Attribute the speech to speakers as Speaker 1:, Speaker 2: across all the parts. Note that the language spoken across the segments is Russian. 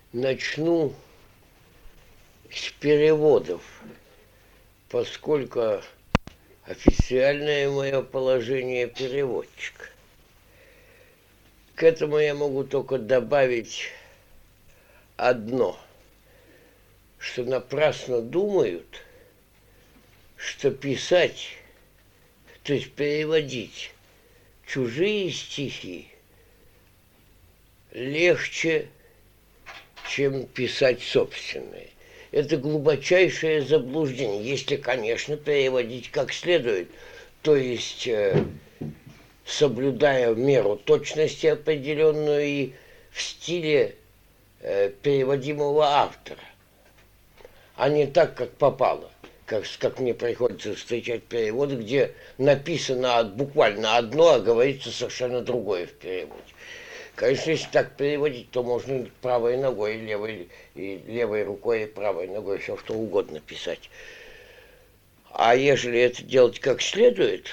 Speaker 1: Начну с переводов, поскольку официальное мое положение переводчик. К этому я могу только добавить одно, что напрасно думают, что писать, то есть переводить чужие стихи легче, чем писать собственные. Это глубочайшее заблуждение, если, конечно, переводить как следует, то есть соблюдая меру точности определенную и в стиле переводимого автора, а не так, как попало. Как мне приходится встречать переводы, где написано буквально одно, а говорится совершенно другое в переводе. Конечно, если так переводить, то можно правой ногой, и левой рукой, и правой ногой все что угодно писать. А ежели это делать как следует,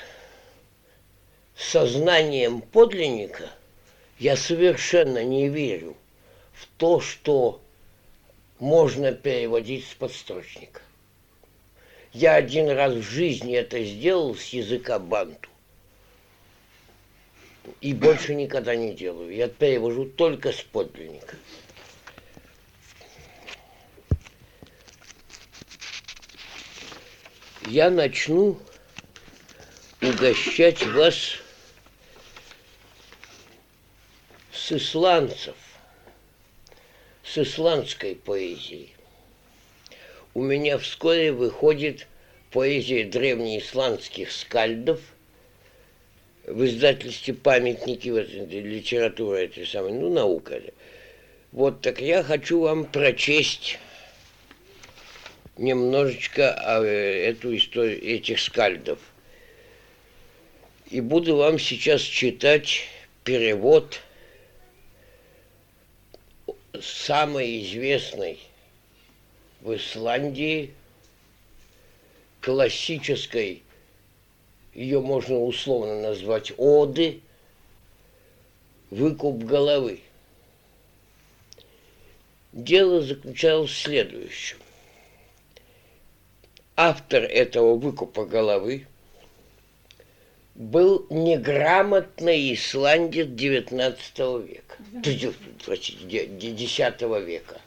Speaker 1: сознанием подлинника, я совершенно не верю в то, что можно переводить с подстрочника. Я один раз в жизни это сделал с языка банту. И больше никогда не делаю. Я перевожу только с подлинника. Я начну угощать вас с исландцев, с исландской поэзией. У меня вскоре выходит поэзия древнеисландских скальдов в издательстве «Памятники», вот, литература этой самой, наука. Вот, так я хочу вам прочесть немножечко эту историю этих скальдов. И буду вам сейчас читать перевод самой известной в Исландии классической, ее можно условно назвать оды, «Выкуп головы». Дело заключалось в следующем. Автор этого выкупа головы был неграмотный исландец XIX века, простите, X века.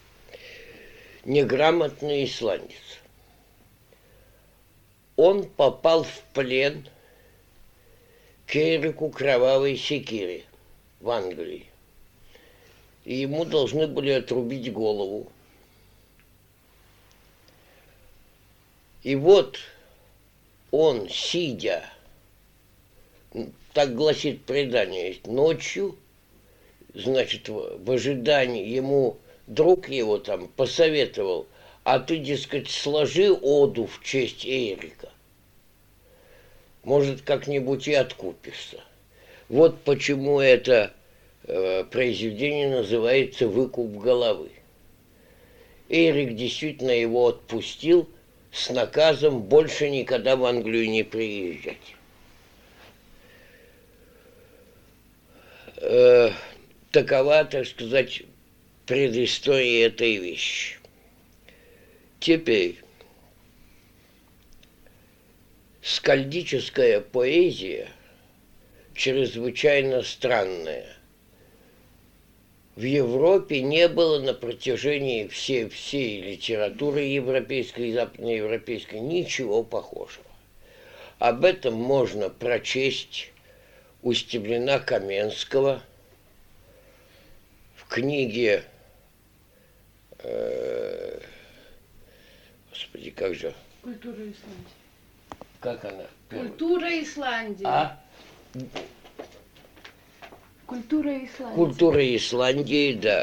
Speaker 1: Неграмотный исландец. Он попал в плен к Эрику Кровавой Секире в Англии. И ему должны были отрубить голову. И вот он, сидя, так гласит предание, ночью, значит, в ожидании, ему друг его там посоветовал: а ты, дескать, сложи оду в честь Эрика. Может, как-нибудь и откупишься. Вот почему это произведение называется «Выкуп головы». Эрик действительно его отпустил с наказом больше никогда в Англию не приезжать. Такова, так сказать, предыстория этой вещи. Теперь скальдическая поэзия чрезвычайно странная. В Европе не было на протяжении всей литературы европейской и западноевропейской ничего похожего. Об этом можно прочесть у Стеблина Каменского в книге, господи, как же?
Speaker 2: Культура Исландии.
Speaker 1: Как она?
Speaker 2: Культура Исландии. Культура Исландии.
Speaker 1: Культура Исландии, да.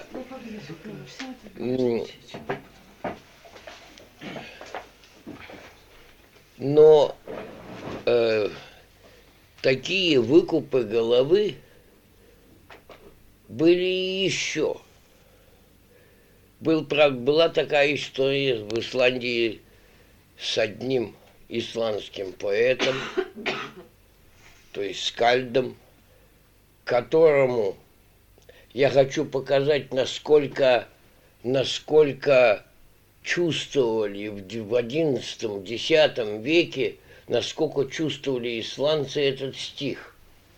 Speaker 1: Но такие выкупы головы были и еще. Была такая история в Исландии с одним исландским поэтом, то есть скальдом, которому я хочу показать, насколько насколько чувствовали в XI-X веке, насколько чувствовали исландцы этот стих.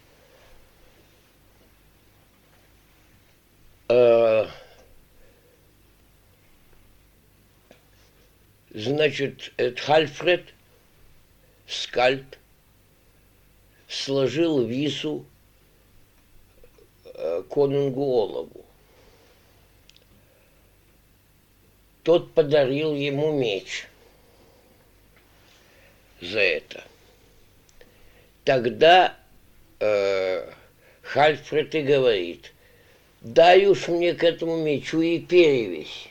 Speaker 1: Значит, Хальфред, скальд, сложил вису конунгу Олаву. Тот подарил ему меч за это. Тогда Хальфред и говорит: дай уж мне к этому мечу и перевесь.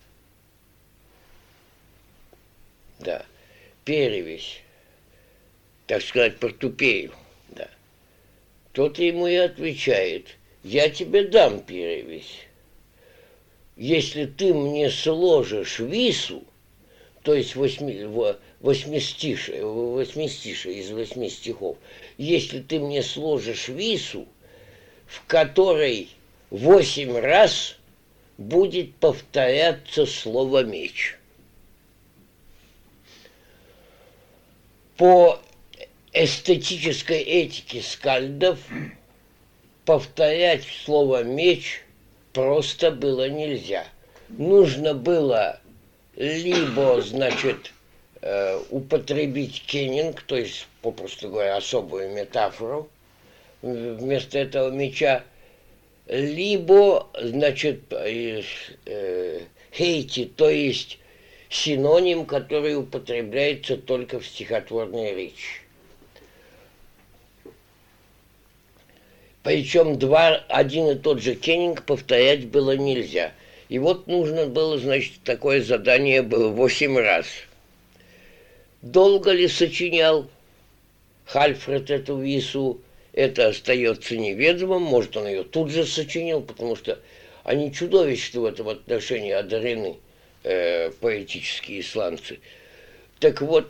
Speaker 1: Да, перевесь, так сказать, портупею. Да. Тот ему и отвечает: я тебе дам перевесь. Если ты мне сложишь вису, то есть восьмистишие из 8 стихов, если ты мне сложишь вису, в которой 8 раз будет повторяться слово «меч». По эстетической этике скальдов повторять слово «меч» просто было нельзя. Нужно было либо, значит, употребить кеннинг, то есть, попросту говоря, особую метафору вместо этого меча, либо, значит, хейти, то есть синоним, который употребляется только в стихотворной речи. Причем один и тот же кеннинг повторять было нельзя. И вот нужно было, значит, такое задание было 8 раз. Долго ли сочинял Хальфред эту вису, это остается неведомым. Может, он ее тут же сочинил, потому что они чудовищно в этом отношении одарены, поэтические исландцы. Так вот,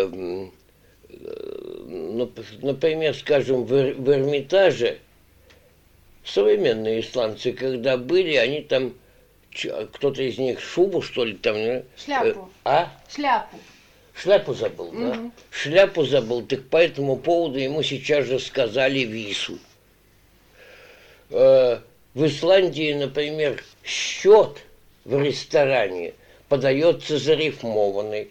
Speaker 1: например, скажем, в Эрмитаже современные исландцы, когда были, они там, кто-то из них шубу, что ли, там...
Speaker 2: Шляпу. Шляпу.
Speaker 1: Шляпу забыл, да? Шляпу забыл, так по этому поводу ему сейчас же сказали вису. В Исландии, например, счет в ресторане подается зарифмованный.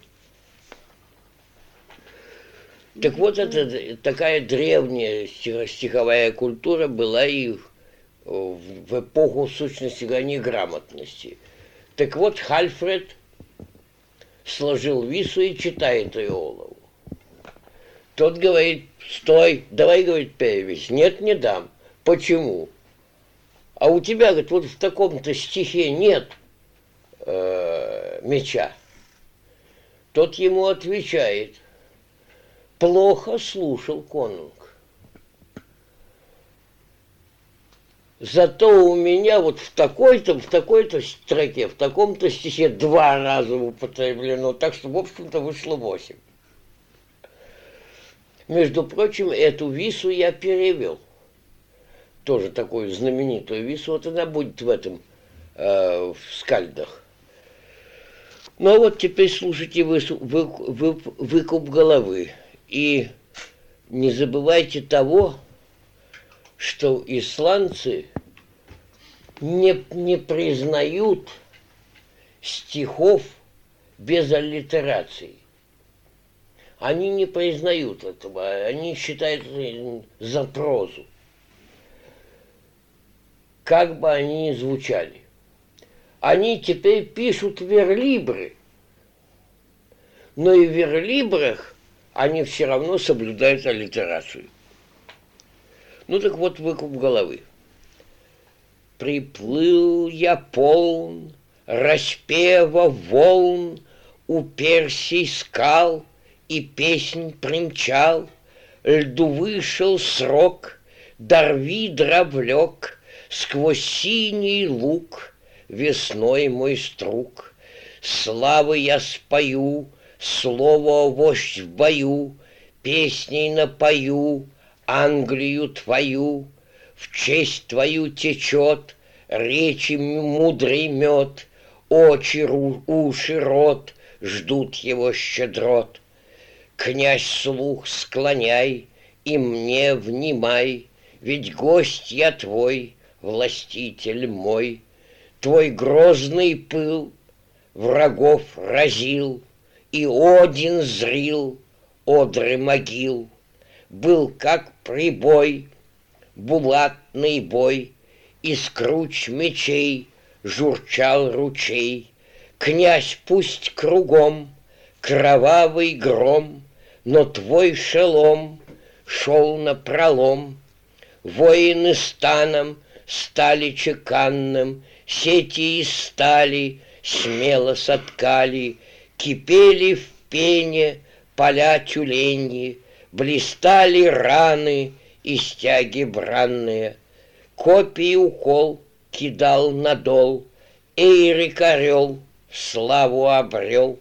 Speaker 1: Так вот, это такая древняя стиховая культура была и в эпоху, в сущности, неграмотности. Так вот, Хальфред сложил вису и читает ее Олову. Тот говорит: стой, давай, говорит, перевесь. Нет, не дам. Почему? А у тебя, говорит, вот в таком-то стихе нет меча. Тот ему отвечает: плохо слушал конунг. Зато у меня вот в такой-то строке, в таком-то стихе 2 раза употреблено, так что, в общем-то, вышло 8. Между прочим, эту вису я перевел. Тоже такую знаменитую вису. Вот она будет в этом, в скальдах. Ну а вот теперь слушайте выкуп головы. И не забывайте того, что исландцы не признают стихов без аллитераций. Они не признают этого, они считают это за прозу. Как бы они ни звучали. Они теперь пишут верлибры, но и в верлибрах они все равно соблюдают аллитерацию. Ну так вот, выкуп головы. Приплыл я полн распева волн у Персий скал, и песнь примчал, льду вышел срок, Дарвидра влек сквозь синий луг весной мой струк. Славы я спою, слово вождь в бою, песней напою Англию твою, в честь твою течет речи мудрый мед, очи, уши, рот ждут его щедрот. Князь, слух склоняй и мне внимай, ведь гость я твой, властитель мой. Твой грозный пыл врагов разил, и Один зрил одры могил. Был как прибой, булатный бой, из круч мечей журчал ручей. Князь, пусть кругом кровавый гром, но твой шелом шел напролом. Воины станом стали чеканным, сети из стали смело соткали, кипели в пене поля тюленьи, блистали раны и стяги бранные. Копий укол кидал надол, Эйрик орел славу обрел.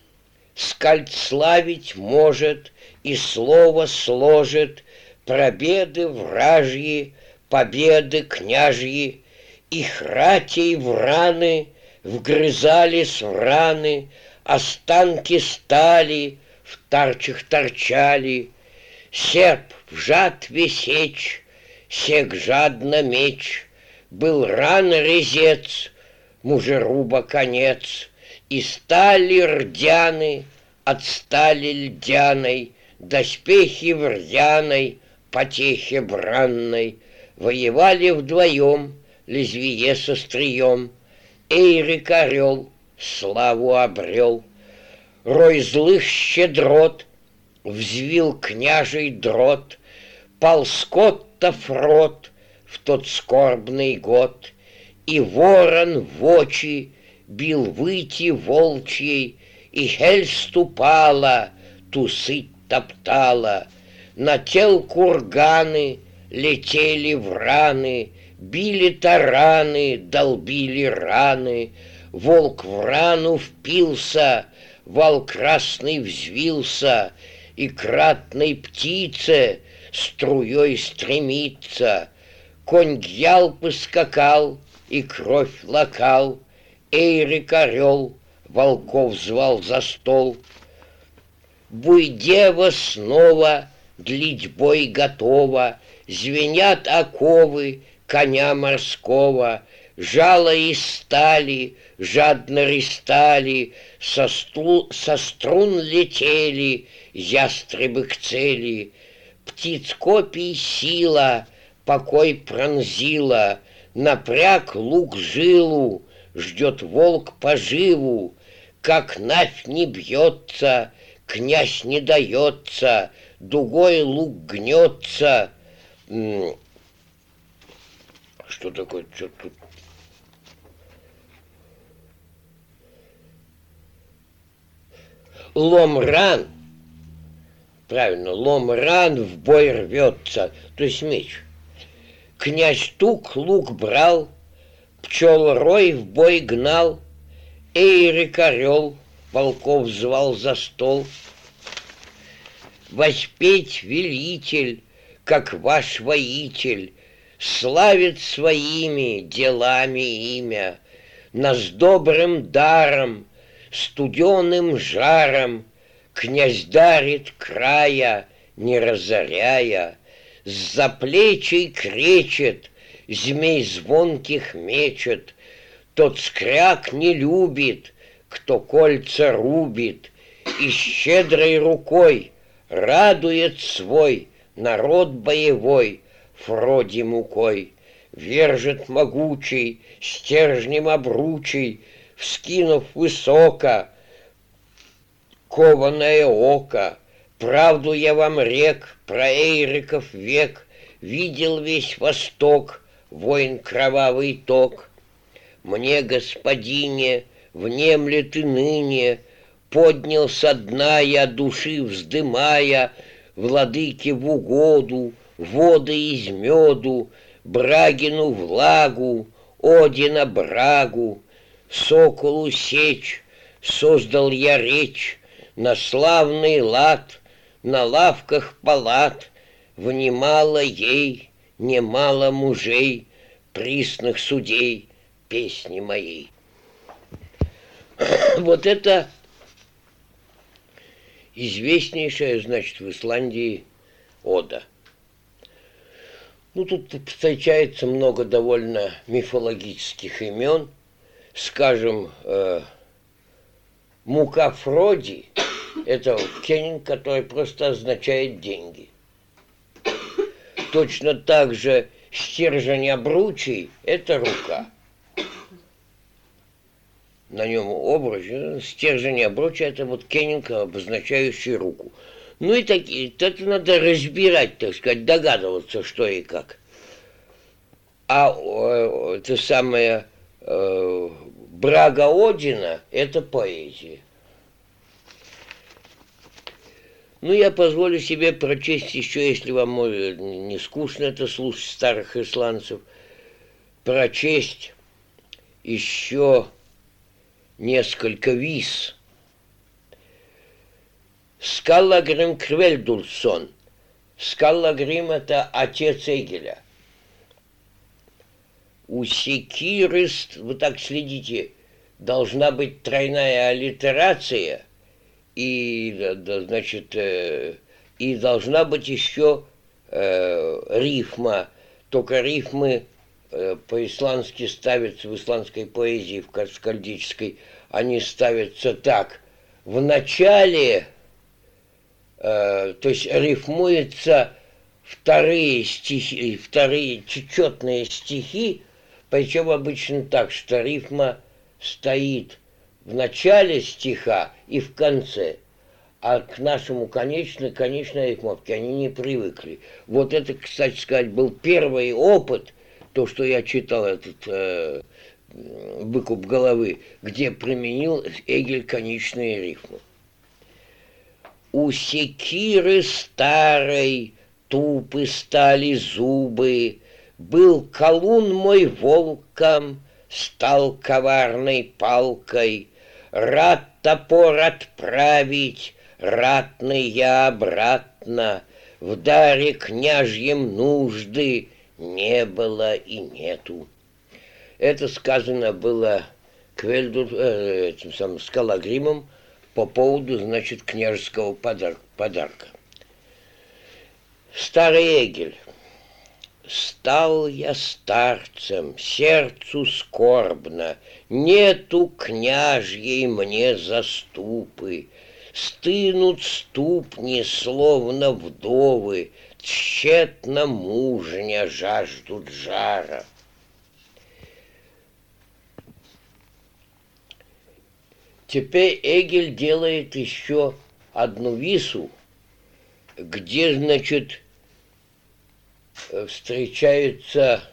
Speaker 1: Скальд славить может и слово сложит про беды вражьи, победы княжьи. Их ратей в раны вгрызались в раны, останки стали в тарчах торчали. Серп в жатве сечь, сек жадно меч, был ран резец, мужеруба конец, и стали рдяны от стали льдяной, доспехи в рьяной потехе бранной. Воевали вдвоем лезвие с острием, Эйрик орел славу обрел. Рой злых щедрот взвил княжий дрот, пал Скоттов рот в тот скорбный год, и ворон в очи бил выйти волчьей, и хель ступала, ту сыть топтала. На тел курганы летели враны, били тараны, долбили раны. Волк в рану впился, вал красный взвился, и кратной птице струей стремится. Конь гьялпы скакал, и кровь лакал, Эйрик орел волков звал за стол. Буйдева снова длить бой готова, звенят оковы коня морского, жало из стали жадно ристали, со струн летели ястребы к цели. Птиц копий сила покой пронзила, напряг лук жилу, ждет волк поживу. Как навь не бьется, князь не дается, дугой лук гнется. Что такое? Что тут? Лом-ран, правильно, лом-ран в бой рвется, то есть меч. Князь тук лук брал, пчел рой в бой гнал, Эйрик орел волков звал за стол. Воспеть велитель, как ваш воитель, славит своими делами имя. Нас добрым даром, студеным жаром князь дарит края, не разоряя. С-за плечей кречет, змей звонких мечет. Тот скряк не любит, кто кольца рубит, и щедрой рукой радует свой народ боевой Фроди мукой. Вержет могучий, стержнем обручий, вскинув высоко кованое око. Правду я вам рек, про Эйриков век, видел весь Восток, войн кровавый ток. Мне, господине, внемли ты ныне, поднял со дна я души вздымая, владыке в угоду, воды из меду, Брагину влагу, Одина брагу. Соколу сечь создал я речь, на славный лад, на лавках палат внимало ей немало мужей, присных судей песни моей. Вот это известнейшая, значит, в Исландии ода. Ну, тут встречается много довольно мифологических имен. Скажем, Мукафроди – это кенинг, который просто означает деньги. Точно так же стержень обручей – это рука. На нем обруч, стержень обруча – это вот кенинг, обозначающий руку. Ну и это надо разбирать, так сказать, догадываться, что и как. А это самое Брага Одина – это поэзия. Ну, я позволю себе прочесть еще, если вам не скучно это слушать старых исландцев, прочесть еще несколько вис. Скаллагрим Квельдурсон. Скаллагрим – это отец Эгеля. У секиры, вы так следите, должна быть тройная аллитерация, и, значит, и должна быть еще рифма. Только рифмы по-исландски ставятся в исландской поэзии, в скальдической, они ставятся так. В начале, то есть рифмуются вторые стихи, вторые четные стихи, причем обычно так, что рифма стоит в начале стиха и в конце. А к нашему конечной рифмовке они не привыкли. Вот это, кстати сказать, был первый опыт, то, что я читал, этот «Выкуп головы», где применил Эгель конечные рифмы. У секиры старой тупы стали зубы, был колун мой волком, стал коварной палкой, рад топор отправить, ратный я обратно, в даре княжьем нужды не было и нету. Это сказано было этим самым Скаллагримом по поводу, значит, княжеского подарка. Старый Эгель. Стал я старцем, сердцу скорбно, нету княжьей мне заступы. Стынут ступни, словно вдовы, тщетно мужня жаждут жара. Теперь Эгель делает еще одну вису, где, значит, встречается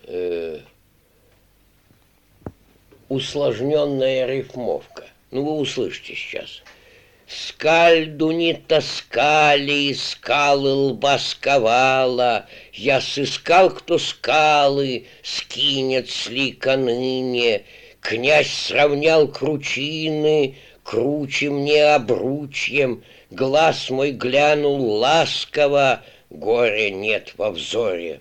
Speaker 1: усложненная рифмовка. Ну, вы услышите сейчас. Скальду не таскали, скалы лба сковала, я сыскал, кто скалы скинет с лика ныне. Князь сравнял кручины, круче мне обручьем, глаз мой глянул ласково, горя нет во взоре.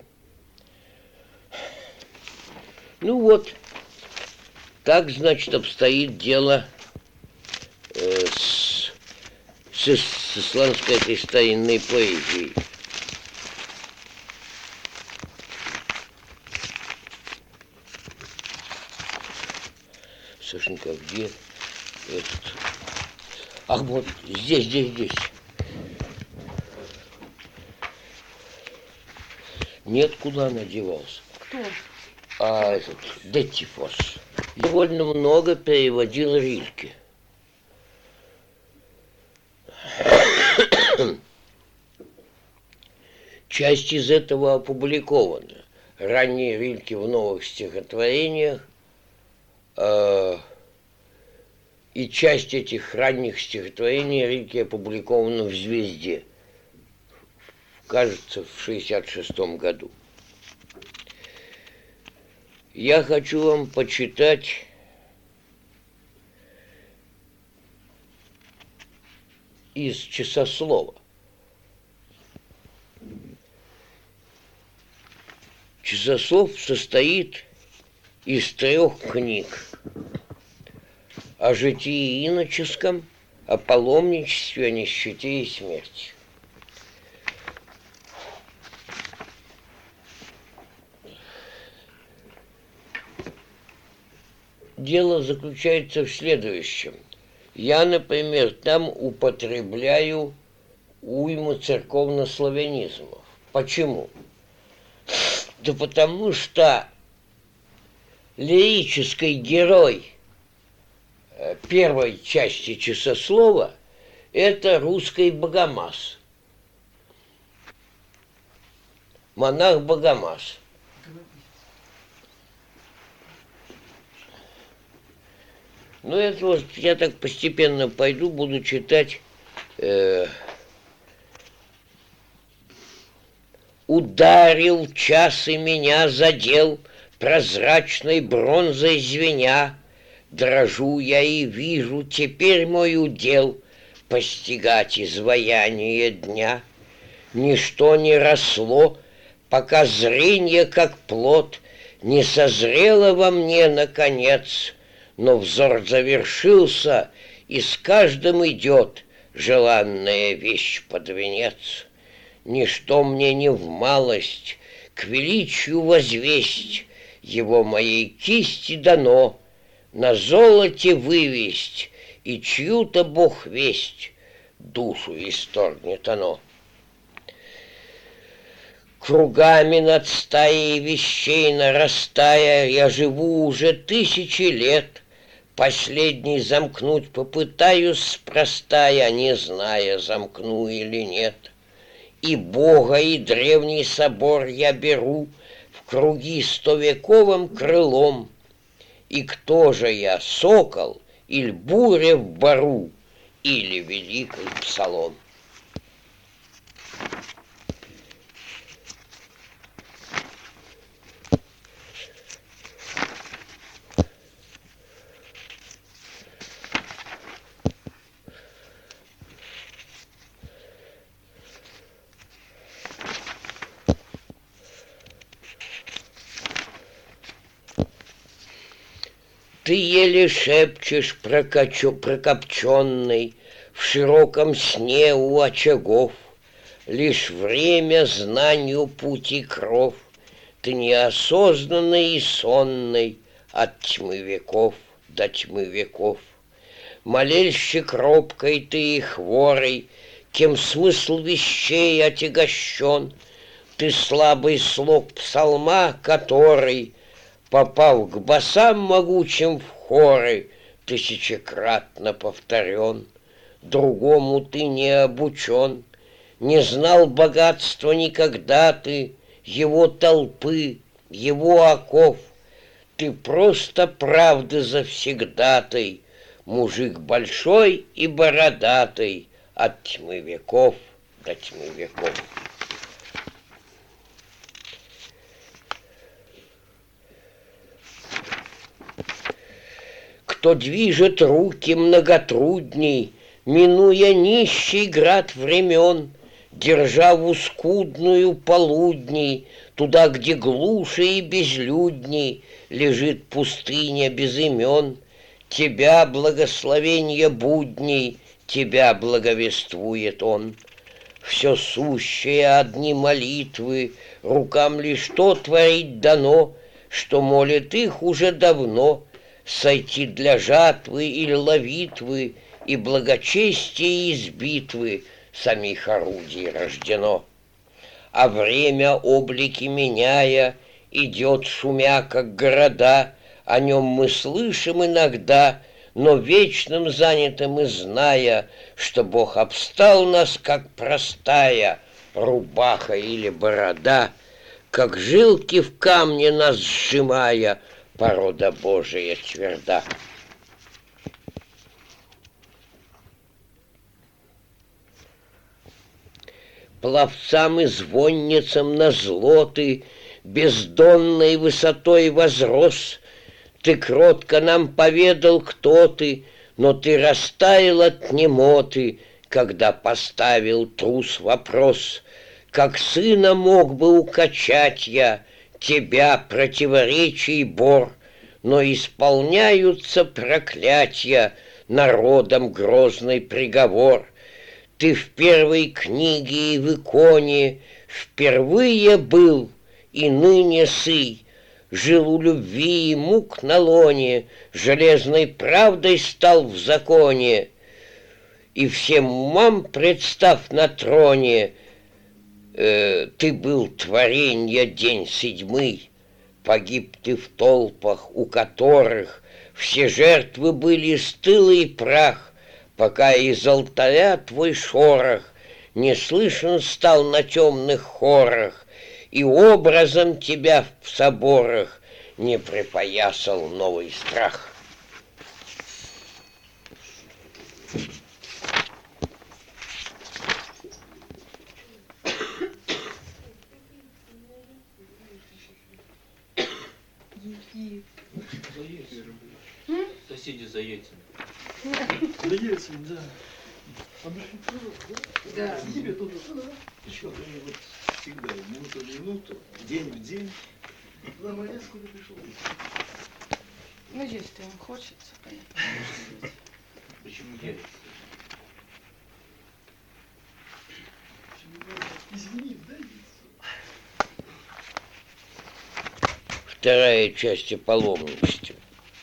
Speaker 1: Ну вот, так, значит, обстоит дело с исландской этой старинной поэзией. Сашенька, где этот? Ах, вот здесь. Нет, куда она девался?
Speaker 2: Кто?
Speaker 1: А этот, Детифос. Довольно много переводил Рильке. Часть из этого опубликована. Ранние Рильке в новых стихотворениях, и часть этих ранних стихотворений Рильке опубликована в «Звезде», кажется, в 1966 году. Я хочу вам почитать из часослова. Часослов состоит из 3 книг. о житии иноческом, о паломничестве, о нищете и смерти. Дело заключается в следующем. Я, например, там употребляю уйму церковнославянизмов. Почему? Да потому что лирический герой первой части часослова – это русский Богомаз. Монах Богомаз. Ну, это вот я так постепенно пойду, буду читать. Ударил час и меня задел, прозрачной бронзой звеня. Дрожу я и вижу, теперь мой удел постигать изваяние дня. Ничто не росло, пока зренье, как плод, не созрело во мне наконец. Но взор завершился, и с каждым идет желанная вещь под венец. Ничто мне не в малость к величию возвесть, его моей кисти дано на золоте вывесть, и чью-то Бог весть душу исторгнет оно. Кругами над стаей вещей нарастая, я живу уже 1000 лет. Последний замкнуть попытаюсь спростая, не зная, замкну или нет. И Бога, и древний собор я беру в круги 100-вековым крылом. И кто же я, сокол, или буря в бору, или великий псалом? Ты еле шепчешь прокопченный в широком сне у очагов. Лишь время знанию пути кров. Ты неосознанный и сонный от тьмы веков до тьмы веков. Молельщик робкой ты и хворый, кем смысл вещей отягощен. Ты слабый слог псалма, который попал к басам могучим в хоры, тысячекратно повторен. Другому ты не обучен, не знал богатства никогда ты, его толпы, его оков. Ты просто правды завсегдатай, мужик большой и бородатый, от тьмы веков до тьмы веков. Кто движет руки многотрудней, минуя нищий град времен, державу скудную полудней, туда, где глуше и безлюдней лежит пустыня без имен, тебя, благословенье будней, тебя благовествует он. Все сущее одни молитвы, рукам лишь то творить дано, что молит их уже давно, сойти для жатвы или ловитвы, и благочестие из битвы самих орудий рождено. А время, облики меняя, идет шумя, как города, о нем мы слышим иногда, но вечным занятым и зная, что Бог обстал нас, как простая рубаха или борода, как жилки в камне нас сжимая, порода Божия тверда. Пловцам и звонницам назло ты бездонной высотой возрос. Ты кротко нам поведал, кто ты, но ты растаял от немоты, когда поставил трус вопрос. Как сына мог бы укачать я тебя, противоречий бор, но исполняются проклятия, народом грозный приговор. Ты в первой книге и в иконе впервые был, и ныне сый, жил у любви и мук на лоне, железной правдой стал в законе, и всем умам, представ на троне, ты был творенья день седьмый, погиб ты в толпах, у которых все жертвы были стылый прах, пока из алтаря твой шорох не слышен стал на темных хорах, и образом тебя в соборах не припоясал новый страх.
Speaker 3: Соседи за яйцами.
Speaker 4: За яйцами, да.
Speaker 2: Да.
Speaker 4: Тебе тоже. Еще вот всегда, минуту в минуту, день в день. На молец куда пришел.
Speaker 2: Ну, если он хочется, понятно.
Speaker 3: Почему яйца?
Speaker 4: Извини, дай яйцо.
Speaker 1: Вторая часть о паломничестве.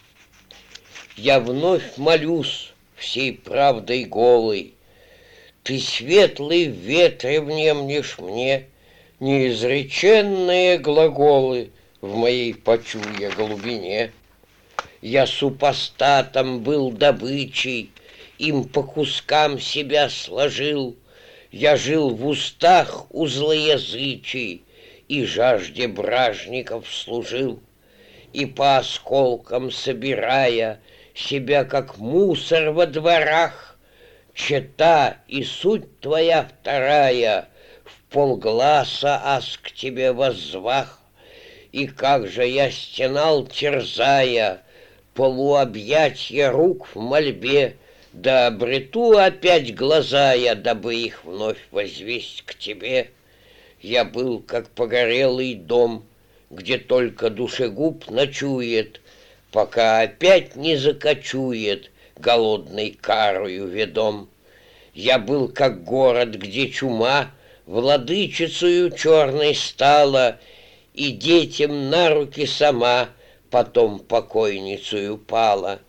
Speaker 1: Я вновь молюсь всей правдой голой. Ты светлый в ветре внемлешь мне неизреченные глаголы в моей почуя глубине. Я супостатом был добычей, им по кускам себя сложил. Я жил в устах у злоязычий и жажде бражников служил. И по осколкам собирая себя, как мусор во дворах, чета и суть твоя вторая в полгласа аз к тебе воззвах. И как же я стенал, терзая полуобъятья рук в мольбе, да обрету опять глаза я, дабы их вновь возвесть к тебе. Я был, как погорелый дом, где только душегуб ночует, пока опять не закочует, голодной карою ведом. Я был, как город, где чума владычицею черной стала, и детям на руки сама потом покойницею пала.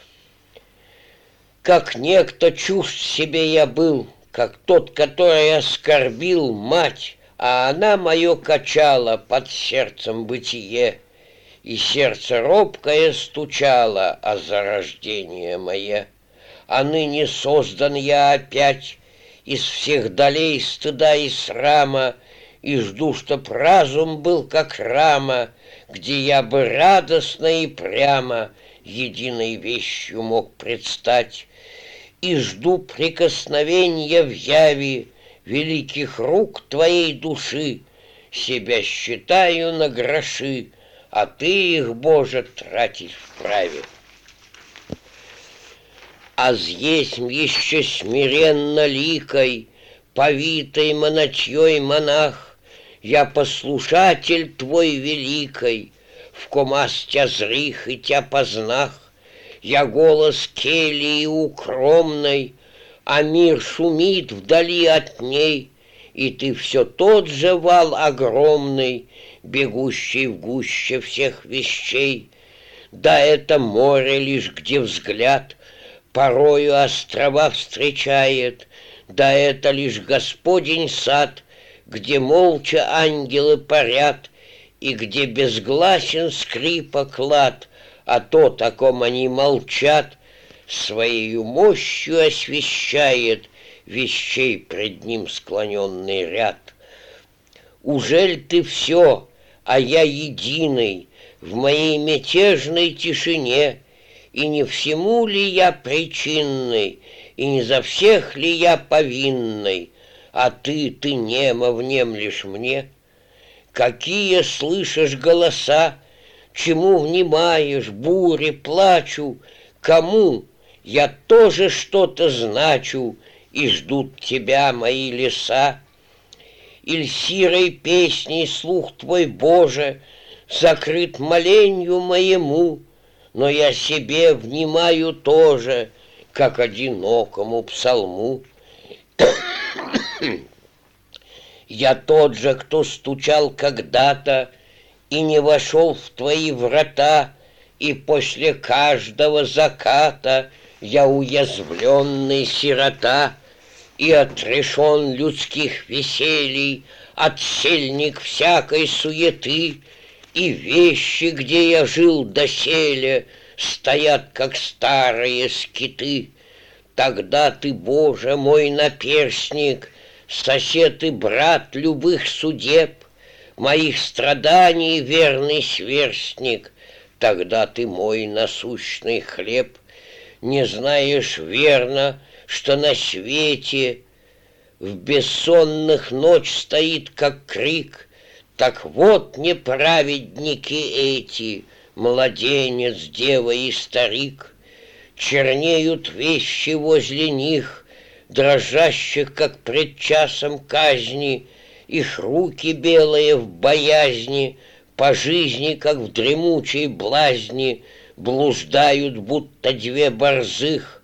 Speaker 1: Как некто чужд себе я был, как тот, который оскорбил мать, а она мое качала под сердцем бытие, и сердце робкое стучало о зарождение мое. А ныне создан я опять из всех долей стыда и срама, и жду, чтоб разум был как рама, где я бы радостно и прямо единой вещью мог предстать, и жду прикосновения в яви великих рук твоей души. Себя считаю на гроши, а ты их, Боже, тратить вправе. Аз есмь еще смиренно ликой, повитой монотьей монах, я послушатель твой великой, в ком аз тя зрих и тя познах. Я голос келии укромной, а мир шумит вдали от ней, и ты все тот же вал огромный, бегущий в гуще всех вещей. Да это море лишь, где взгляд порою острова встречает, да это лишь Господень сад, где молча ангелы парят, и где безгласен скрипа клад, а тот, о ком они молчат, своею мощью освещает вещей пред ним склоненный ряд. Ужель ты все, а я единый в моей мятежной тишине, и не всему ли я причинный, и не за всех ли я повинный, а ты немо внемлешь мне? Какие слышишь голоса, чему внимаешь, буре, плачу, кому? Я тоже что-то значу, и ждут тебя мои леса. Иль сирой песней слух твой, Боже, закрыт моленью моему, но я себе внимаю тоже, как одинокому псалму. Я тот же, кто стучал когда-то и не вошел в твои врата, и после каждого заката я уязвленный сирота и отрешен людских веселий, отшельник всякой суеты, и вещи, где я жил доселе, стоят, как старые скиты. Тогда ты, Боже, мой наперсник, сосед и брат любых судеб, моих страданий верный сверстник, тогда ты мой насущный хлеб. Не знаешь верно, что на свете в бессонных ночь стоит, как крик. Так вот неправедники эти, младенец, дева и старик. Чернеют вещи возле них, дрожащих, как пред часом казни, их руки белые в боязни, по жизни, как в дремучей блазни, блуждают, будто две борзых.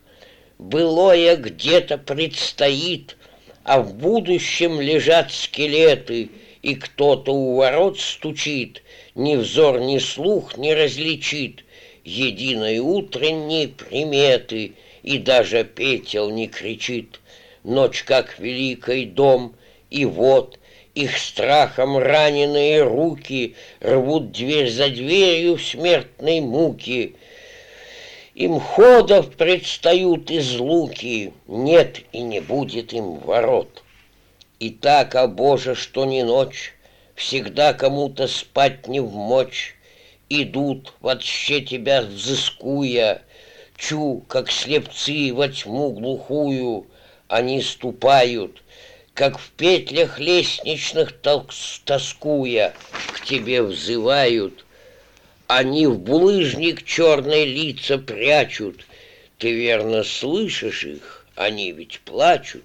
Speaker 1: Былое где-то предстоит, а в будущем лежат скелеты, и кто-то у ворот стучит, ни взор, ни слух не различит единой утренней приметы, и даже петел не кричит. Ночь, как великий дом, и вот их страхом раненые руки рвут дверь за дверью в смертной муки. Им ходов предстают излуки, нет и не будет им ворот. И так, о Боже, что ни ночь, всегда кому-то спать не вмочь, идут, вообще тебя взыскуя, чу, как слепцы во тьму глухую, они ступают, как в петлях лестничных тоскуя, к тебе взывают. Они в булыжник черные лица прячут, ты верно слышишь их, они ведь плачут.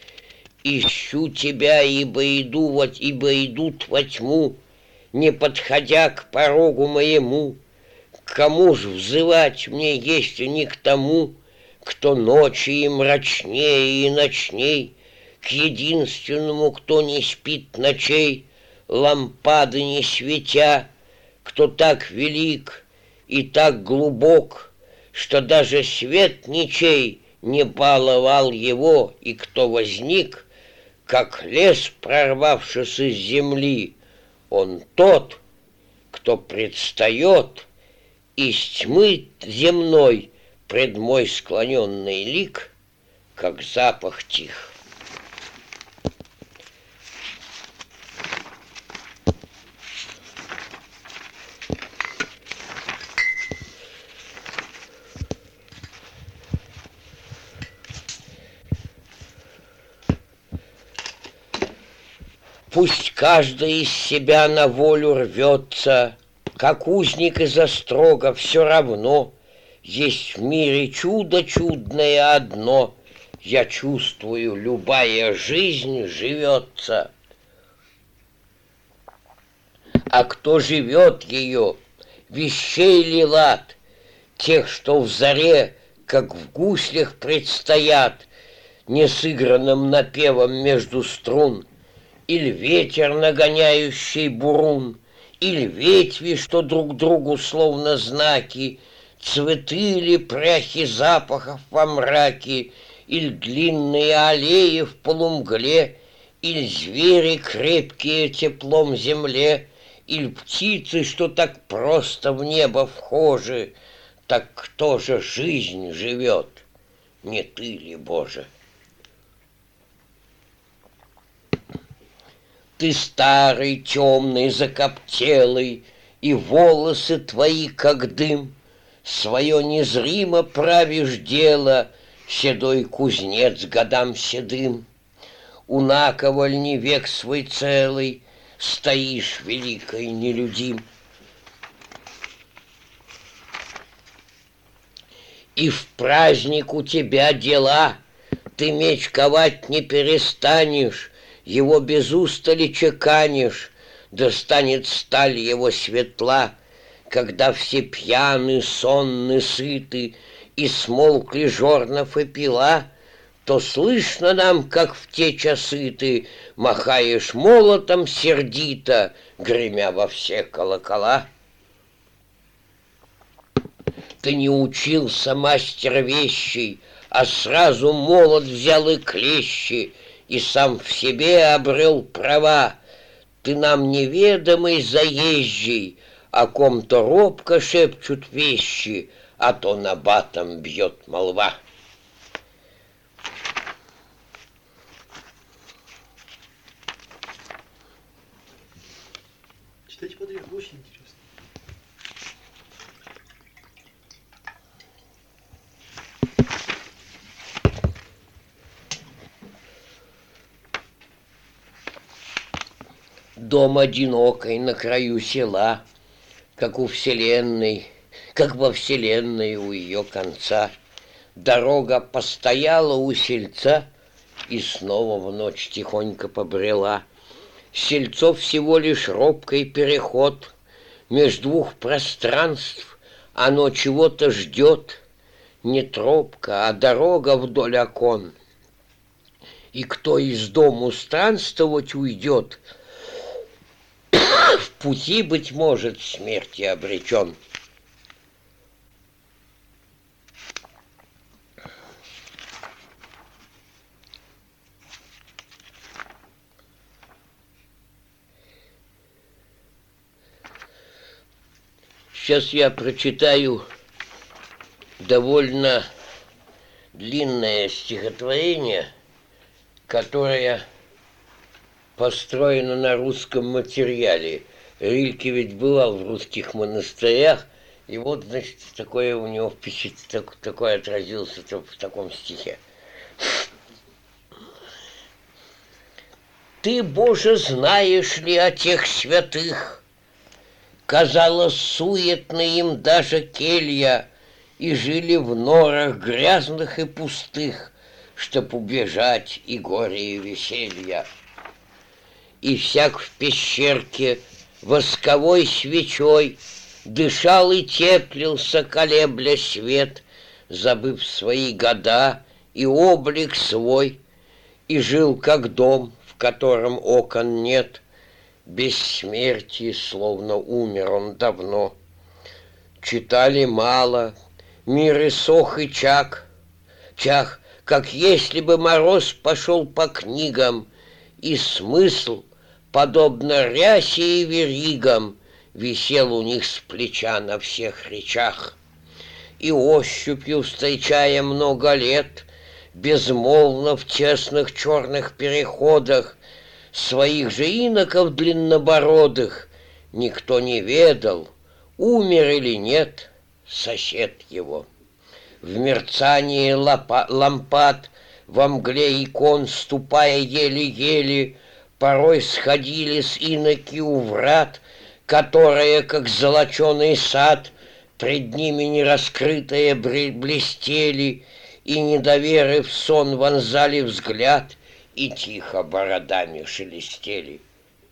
Speaker 1: Ищу тебя, ибо идут во тьму, не подходя к порогу моему. К кому ж взывать мне, если не к тому, кто ночи и мрачнее и ночней, к единственному, кто не спит ночей, лампады не светя, кто так велик и так глубок, что даже свет ничей не баловал его, и кто возник, как лес, прорвавшись из земли, он тот, кто предстает из тьмы земной пред мой склоненный лик, как запах тих. Пусть каждый из себя на волю рвется, как узник из острога, все равно есть в мире чудо чудное одно. Я чувствую, любая жизнь живется. А кто живет ее, вещей ли лад, тех, что в заре, как в гуслях предстоят, несыгранным напевом между струн, или ветер, нагоняющий бурун, или ветви, что друг другу словно знаки, цветы или пряхи запахов во мраке, или длинные аллеи в полумгле, или звери, крепкие теплом земле, или птицы, что так просто в небо вхожи. Так кто же жизнь живет, не ты ли, Боже? Ты старый, темный, закоптелый, и волосы твои, как дым, свое незримо правишь дело, седой кузнец годам седым. У наковальни век свой целый стоишь, великой нелюдим. И в праздник у тебя дела, ты меч ковать не перестанешь, его без устали чеканишь, да станет сталь его светла, когда все пьяны, сонны, сыты, и смолкли Жорнов и Пила, то слышно нам, как в те часы ты махаешь молотом сердито, гремя во все колокола. Ты не учился, мастер вещей, а сразу молот взял и клещи, и сам в себе обрел права. Ты нам неведомый заезжий, о ком-то робко шепчут вещи, а то набатом бьет молва.
Speaker 4: Читайте подряд, очень интересно.
Speaker 1: Дом одинокой на краю села, как у вселенной, как во вселенной у ее конца. Дорога постояла у сельца и снова в ночь тихонько побрела. Сельцо всего лишь робкий переход между двух пространств, оно чего-то ждет, не тропка, а дорога вдоль окон. И кто из дому странствовать уйдет, в пути, быть может, смерти обречен. Сейчас я прочитаю довольно длинное стихотворение, которое построено на русском материале. Рильке ведь бывал в русских монастырях, и вот, значит, такое у него впечатление, такое отразилось в таком стихе. Ты, Боже, знаешь ли о тех святых? Казалось, суетна им даже келья, и жили в норах грязных и пустых, чтоб убежать и горе, и веселья. И всяк в пещерке восковой свечой дышал и теплился, колебля свет, забыв свои года и облик свой, и жил как дом, в котором окон нет, без смерти, словно умер он давно. Читали мало, мир иссох и чах, как если бы мороз пошел по книгам, и смысл, подобно рясе и веригам, висел у них с плеча на всех речах. И ощупью, встречая много лет, безмолвно в тесных черных переходах, своих же иноков длиннобородых никто не ведал, умер или нет сосед его. В мерцании лампад, во мгле икон, ступая еле-еле, порой сходили с иноки у врат, которые, как золоченый сад, пред ними нераскрытые блестели, и, недоверив сон, вонзали взгляд и тихо бородами шелестели.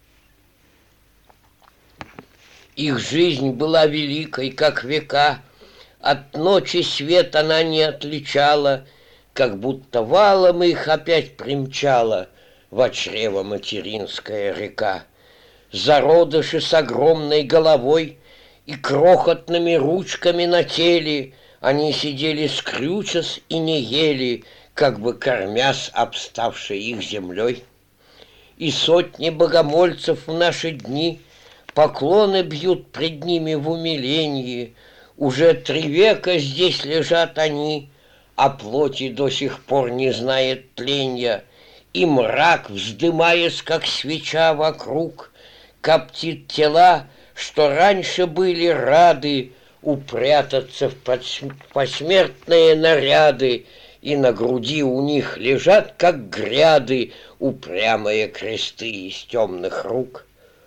Speaker 1: Их жизнь была великой, как века, от ночи свет она не отличала, как будто валом их опять примчала во чрево материнская река. Зародыши с огромной головой и крохотными ручками на теле, они сидели скрючась и не ели, как бы кормясь обставшей их землей. И сотни богомольцев в наши дни поклоны бьют пред ними в умилении. Уже 3 века здесь лежат они, а плоти до сих пор не знает тленья, и мрак, вздымаясь, как свеча вокруг, коптит тела, что раньше были рады упрятаться в посмертные наряды, и на груди у них лежат, как гряды, упрямые кресты из темных рук.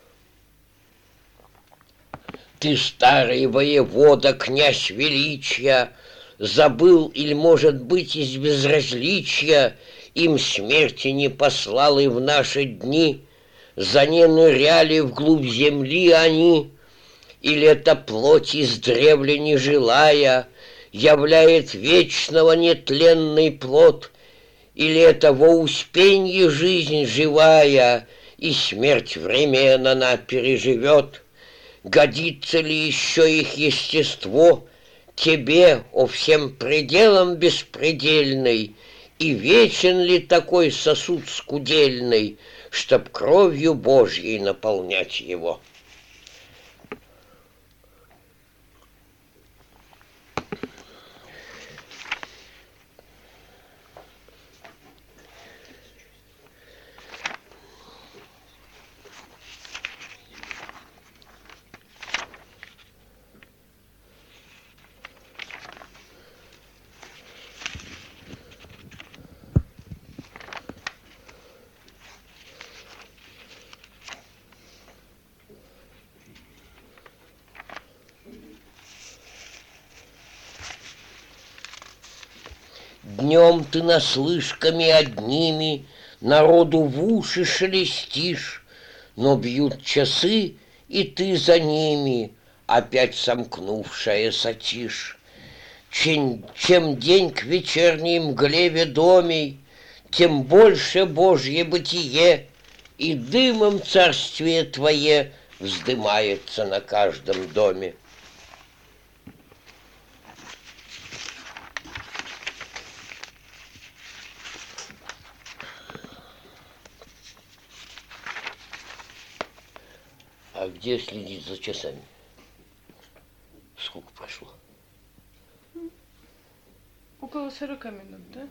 Speaker 1: Ты, старый воевода, князь величия, забыл, или, может быть, из безразличия им смерти не послал и в наши дни, за не ныряли вглубь земли они, Или эта плоть издревле не жилая являет вечного нетленный плод, или это во успенье жизнь живая, и смерть времен она переживет? Годится ли еще их естество тебе, о всем пределам беспредельной, и вечен ли такой сосуд скудельный, чтоб кровью Божьей наполнять его? Днем ты наслышками одними народу в уши шелестишь, но бьют часы, и ты за ними, опять сомкнувшая сатишь. Чем день к вечерней мгле ведомей, тем больше Божье бытие, и дымом царствие твое вздымается на каждом доме. А где следить за часами? Сколько прошло?
Speaker 2: Около 40 минут, да?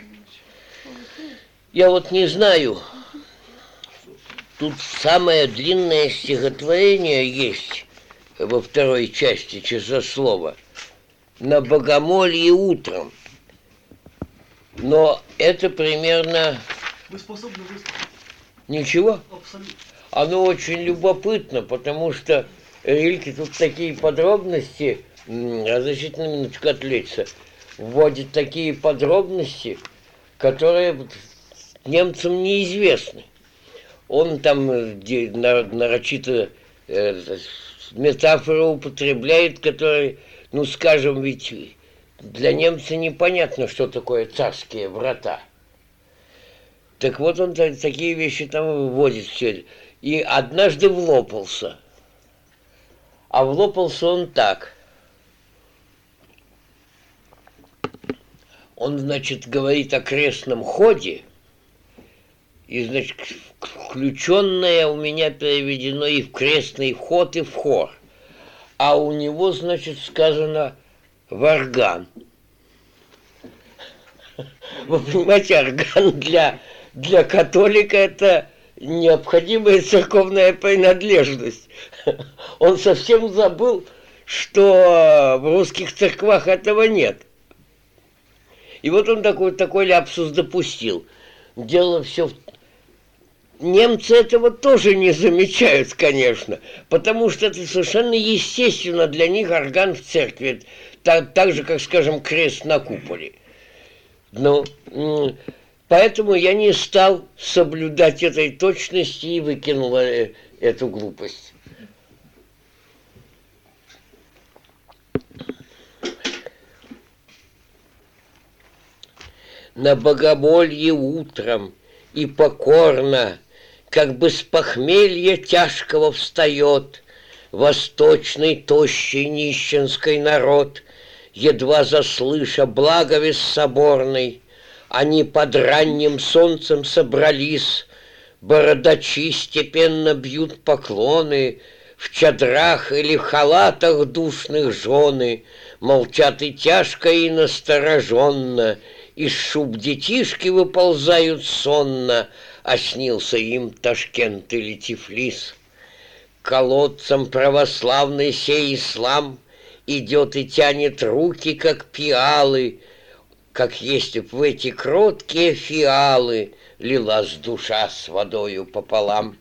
Speaker 1: Я вот не знаю. Тут самое длинное стихотворение есть во второй части часослова. На богомолье утром. Но это примерно...
Speaker 4: Вы способны выслушать?
Speaker 1: Ничего?
Speaker 4: Абсолютно.
Speaker 1: Оно очень любопытно, потому что Рильке тут такие подробности, разрешите на минуточку отвлечься, вводит такие подробности, которые немцам неизвестны. Он там нарочито метафоры употребляет, которые, ну скажем, ведь для немца непонятно, что такое царские врата. Так вот он такие вещи там выводит все. И однажды влопался. А влопался он так. Он, значит, говорит о крестном ходе, и, значит, включенное у меня переведено и в крестный ход, и в хор. А у него, значит, сказано в орган. Вы понимаете, орган для католика это необходимая церковная принадлежность. Он совсем забыл, что в русских церквах этого нет. И вот он такой ляпсус допустил. Дело все в... Немцы этого тоже не замечают, конечно, потому что это совершенно естественно для них орган в церкви, так же, как, скажем, крест на куполе. Но поэтому я не стал соблюдать этой точности и выкинул эту глупость. На богомолье утром и покорно, как бы с похмелья тяжкого встает восточный тощий нищенский народ, едва заслыша благовест соборный. Они под ранним солнцем собрались, бородачи степенно бьют поклоны, в чадрах или в халатах душных жены молчат и тяжко, и настороженно, из шуб детишки выползают сонно, а снился им Ташкент или Тифлис. Колодцам православный сей ислам идет и тянет руки, как пиалы, как если б в эти кроткие фиалы лилась душа с водою пополам.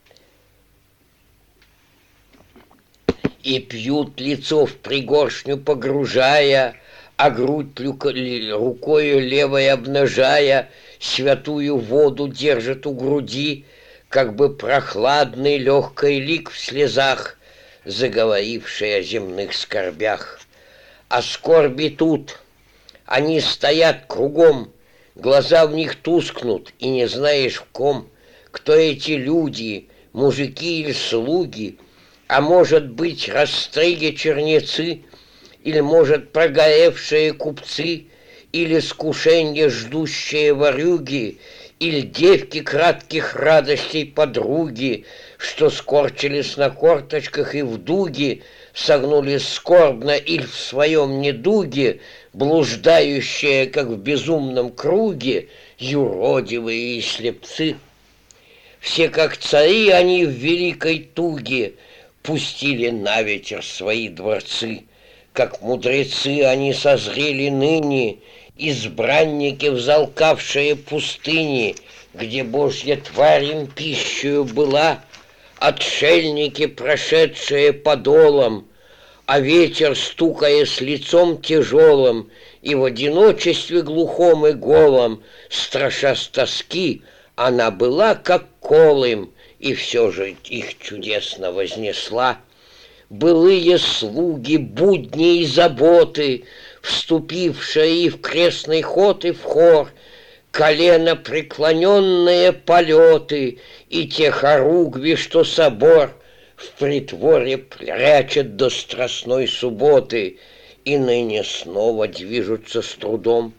Speaker 1: И пьют лицо в пригоршню погружая, а грудь рукою левой обнажая, святую воду держат у груди, как бы прохладный легкий лик в слезах, заговоривший о земных скорбях. А скорби тут, они стоят кругом, глаза в них тускнут, и не знаешь в ком, кто эти люди, мужики или слуги, а может быть растриги-чернецы, или, может, прогоревшие купцы, или скушенье ждущие ворюги, или девки кратких радостей подруги, что скорчились на корточках и в дуге, согнулись скорбно или в своем недуге, блуждающие, как в безумном круге, юродивые и слепцы. Все, как цари, они в великой туге пустили на ветер свои дворцы, как мудрецы они созрели ныне, избранники, взалкавшие пустыни, где Божья тварь им пищею была, отшельники, прошедшие подолом, а ветер, стукая с лицом тяжелым, и в одиночестве глухом и голом, страша с тоски, она была как колым, и все же их чудесно вознесла. Былые слуги, будни и заботы, вступившие и в крестный ход, и в хор, колено преклоненные полеты, и те хоругви, что собор в притворе прячет до страстной субботы, и ныне снова движутся с трудом.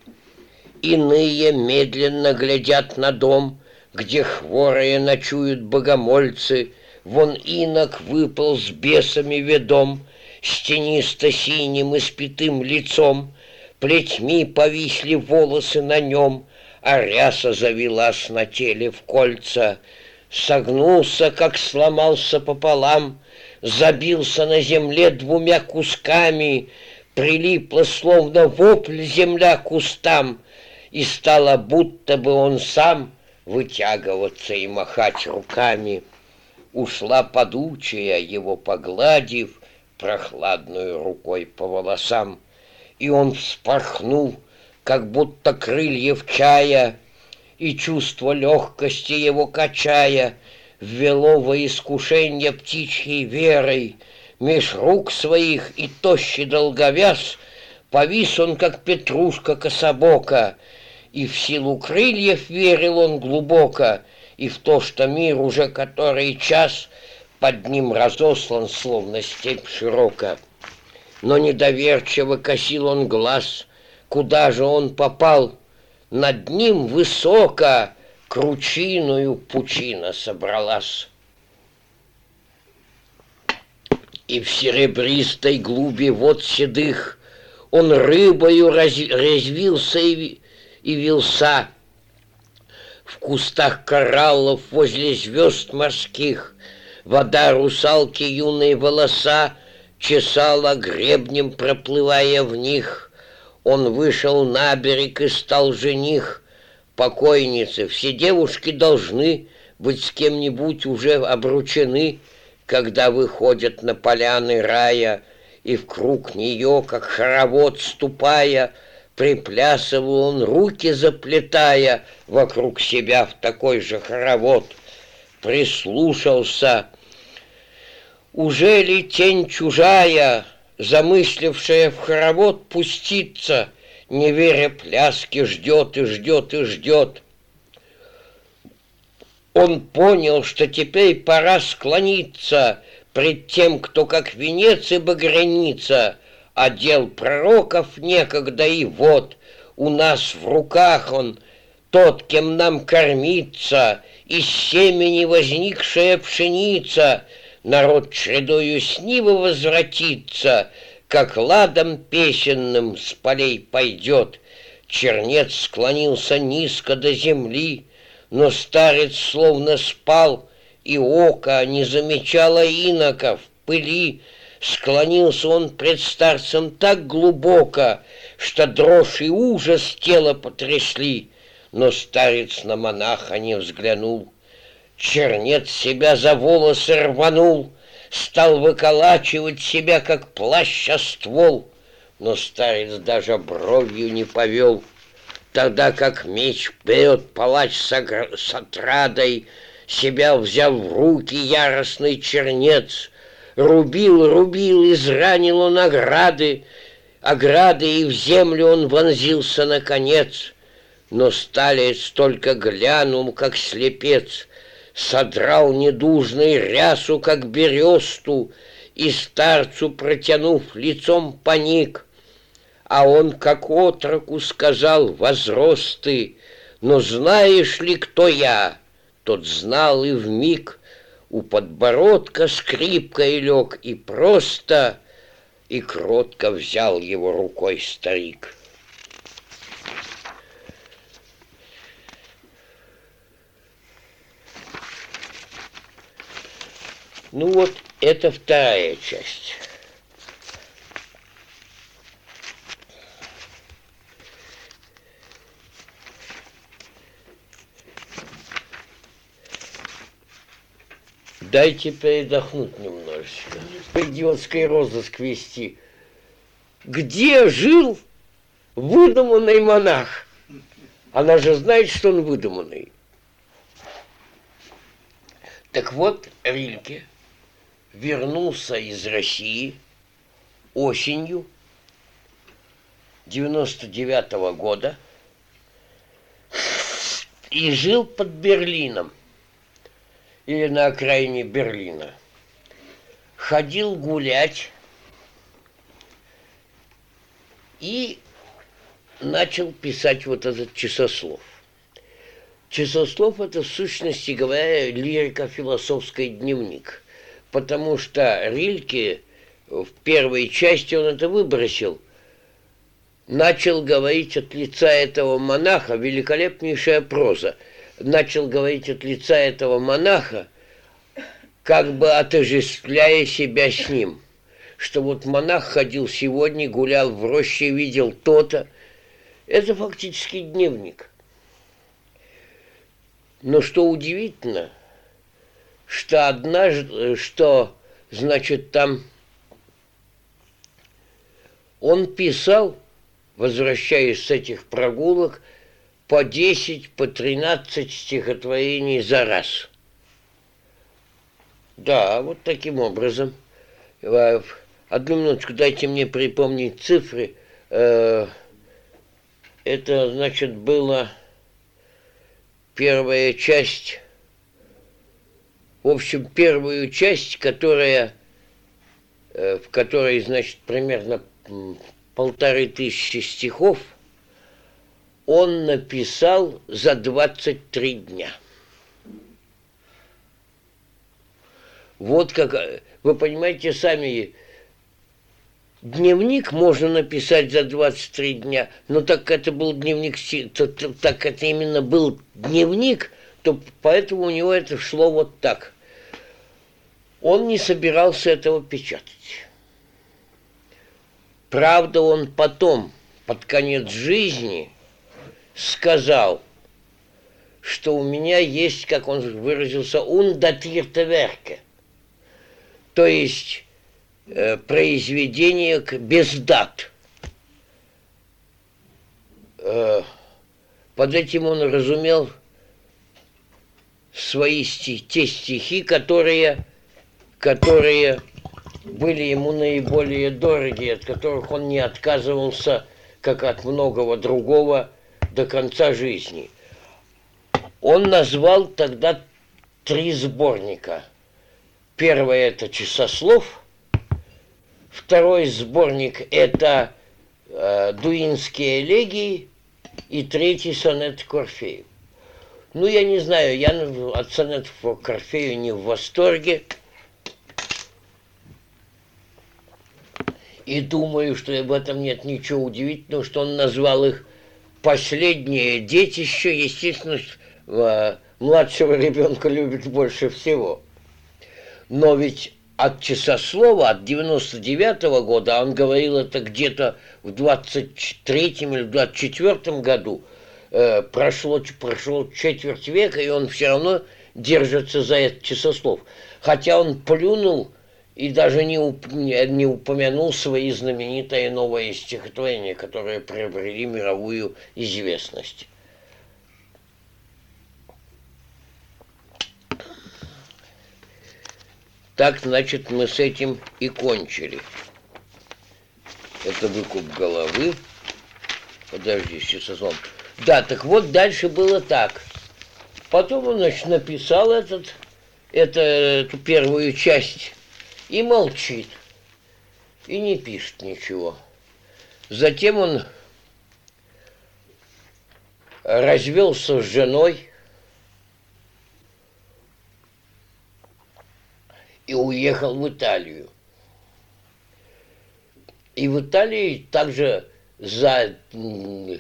Speaker 1: Иные медленно глядят на дом, где хворые ночуют богомольцы. Вон инок выпал с бесами ведом, с тенисто-синим испятым лицом, плетьми повисли волосы на нем, а ряса завелась на теле в кольца. Согнулся, как сломался пополам, забился на земле двумя кусками, прилипла, словно вопль, земля к кустам, и стало, будто бы он сам вытягиваться и махать руками. Ушла подучая, его погладив прохладную рукой по волосам, и он вспорхнул, как будто крыльев чая, и чувство легкости его качая ввело во искушение птичьей верой. Меж рук своих и тощий долговяз повис он, как петрушка кособока, и в силу крыльев верил он глубоко, и в то, что мир уже который час под ним разослан, словно степь широко. Но недоверчиво косил он глаз, куда же он попал. Над ним высоко кручиною пучина собралась. И в серебристой глуби вод седых он рыбою резвился и вился. В кустах кораллов возле звезд морских вода русалки юные волоса чесала гребнем, проплывая в них. Он вышел на берег и стал жених покойницы. Все девушки должны быть с кем-нибудь уже обручены, когда выходят на поляны рая, и в круг нее, как хоровод ступая, приплясывал он, руки заплетая вокруг себя в такой же хоровод. Прислушался. Уже ли тень чужая, замыслившая в хоровод пуститься, не веря пляске, ждет и ждет и ждет? Он понял, что теперь пора склониться пред тем, кто как венец и багряница, а дел пророков некогда, и вот у нас в руках он, тот, кем нам кормиться, из семени возникшая пшеница. Народ чередою с нивы возвратится, как ладом песенным с полей пойдет. Чернец склонился низко до земли, но старец словно спал, и око не замечало инока в пыли. Склонился он пред старцем так глубоко, что дрожь и ужас тело потрясли, но старец на монаха не взглянул. Чернец себя за волосы рванул, стал выколачивать себя, как плаща ствол, но старец даже бровью не повел. Тогда как меч вперед палач с отрадой, себя взял в руки яростный чернец, Рубил, рубил, изранил он ограды, и в землю он вонзился наконец. Но сталец только глянул, как слепец, содрал недужный рясу, как бересту, и старцу, протянув, лицом поник. А он, как отроку, сказал: возрос ты, но знаешь ли, кто я? Тот знал и вмиг у подбородка скрипкой лег, и просто, и кротко взял его рукой старик. Ну вот, это вторая часть. Дайте передохнуть немножечко. Идиотский розыск вести. Где жил выдуманный монах? Она же знает, что он выдуманный. Так вот, Рильке вернулся из России осенью 99-го года и жил под Берлином или на окраине Берлина. Ходил гулять и начал писать вот этот часослов. Часослов — это, в сущности говоря, лирико-философский дневник, потому что Рильке в первой части он это выбросил, начал говорить от лица этого монаха, великолепнейшая проза, начал говорить от лица этого монаха, как бы отождествляя себя с ним, что вот монах ходил сегодня, гулял в роще, видел то-то. Это фактически дневник. Но что удивительно, что однажды, значит, там он писал, возвращаясь с этих прогулок, по 10, по 13 стихотворений за раз. Да, вот таким образом. Одну минуточку, дайте мне припомнить цифры. Это, значит, было первая часть, в общем, первую часть, в которой, значит, примерно 1500 стихов, он написал за 23 дня. Вот как, вы понимаете сами, дневник можно написать за 23 дня, но так это был дневник, так это именно был дневник, то поэтому у него это шло вот так. Он не собирался этого печатать. Правда, он потом, под конец жизни, сказал, что у меня есть, как он выразился, «undatierte Werke», то есть произведение без дат. Под этим он разумел те стихи, которые были ему наиболее дороги, от которых он не отказывался, как от многого другого, до конца жизни. Он назвал тогда 3 сборника. Первый — это «Часослов», второй сборник — это «Дуинские элегии», и третий — «Сонет к Орфею». Ну, я не знаю, я от сонетов к Орфею не в восторге. И думаю, что в этом нет ничего удивительного, что он назвал их «Последнее детище». Естественно, младшего ребенка любит больше всего. Но ведь от «Часослова», от 99-го года, он говорил это где-то в 23-м или 24-м году, прошло четверть века, и он все равно держится за этот «Часослов». Хотя он плюнул и даже не упомянул свои знаменитые новые стихотворения, которые приобрели мировую известность. Так, значит, мы с этим и кончили. Это выкуп головы. Подожди, сейчас он. Да, так вот дальше было так. Потом он, значит, написал эту первую часть и молчит. И не пишет ничего. Затем он развелся с женой и уехал в Италию. И в Италии также за 2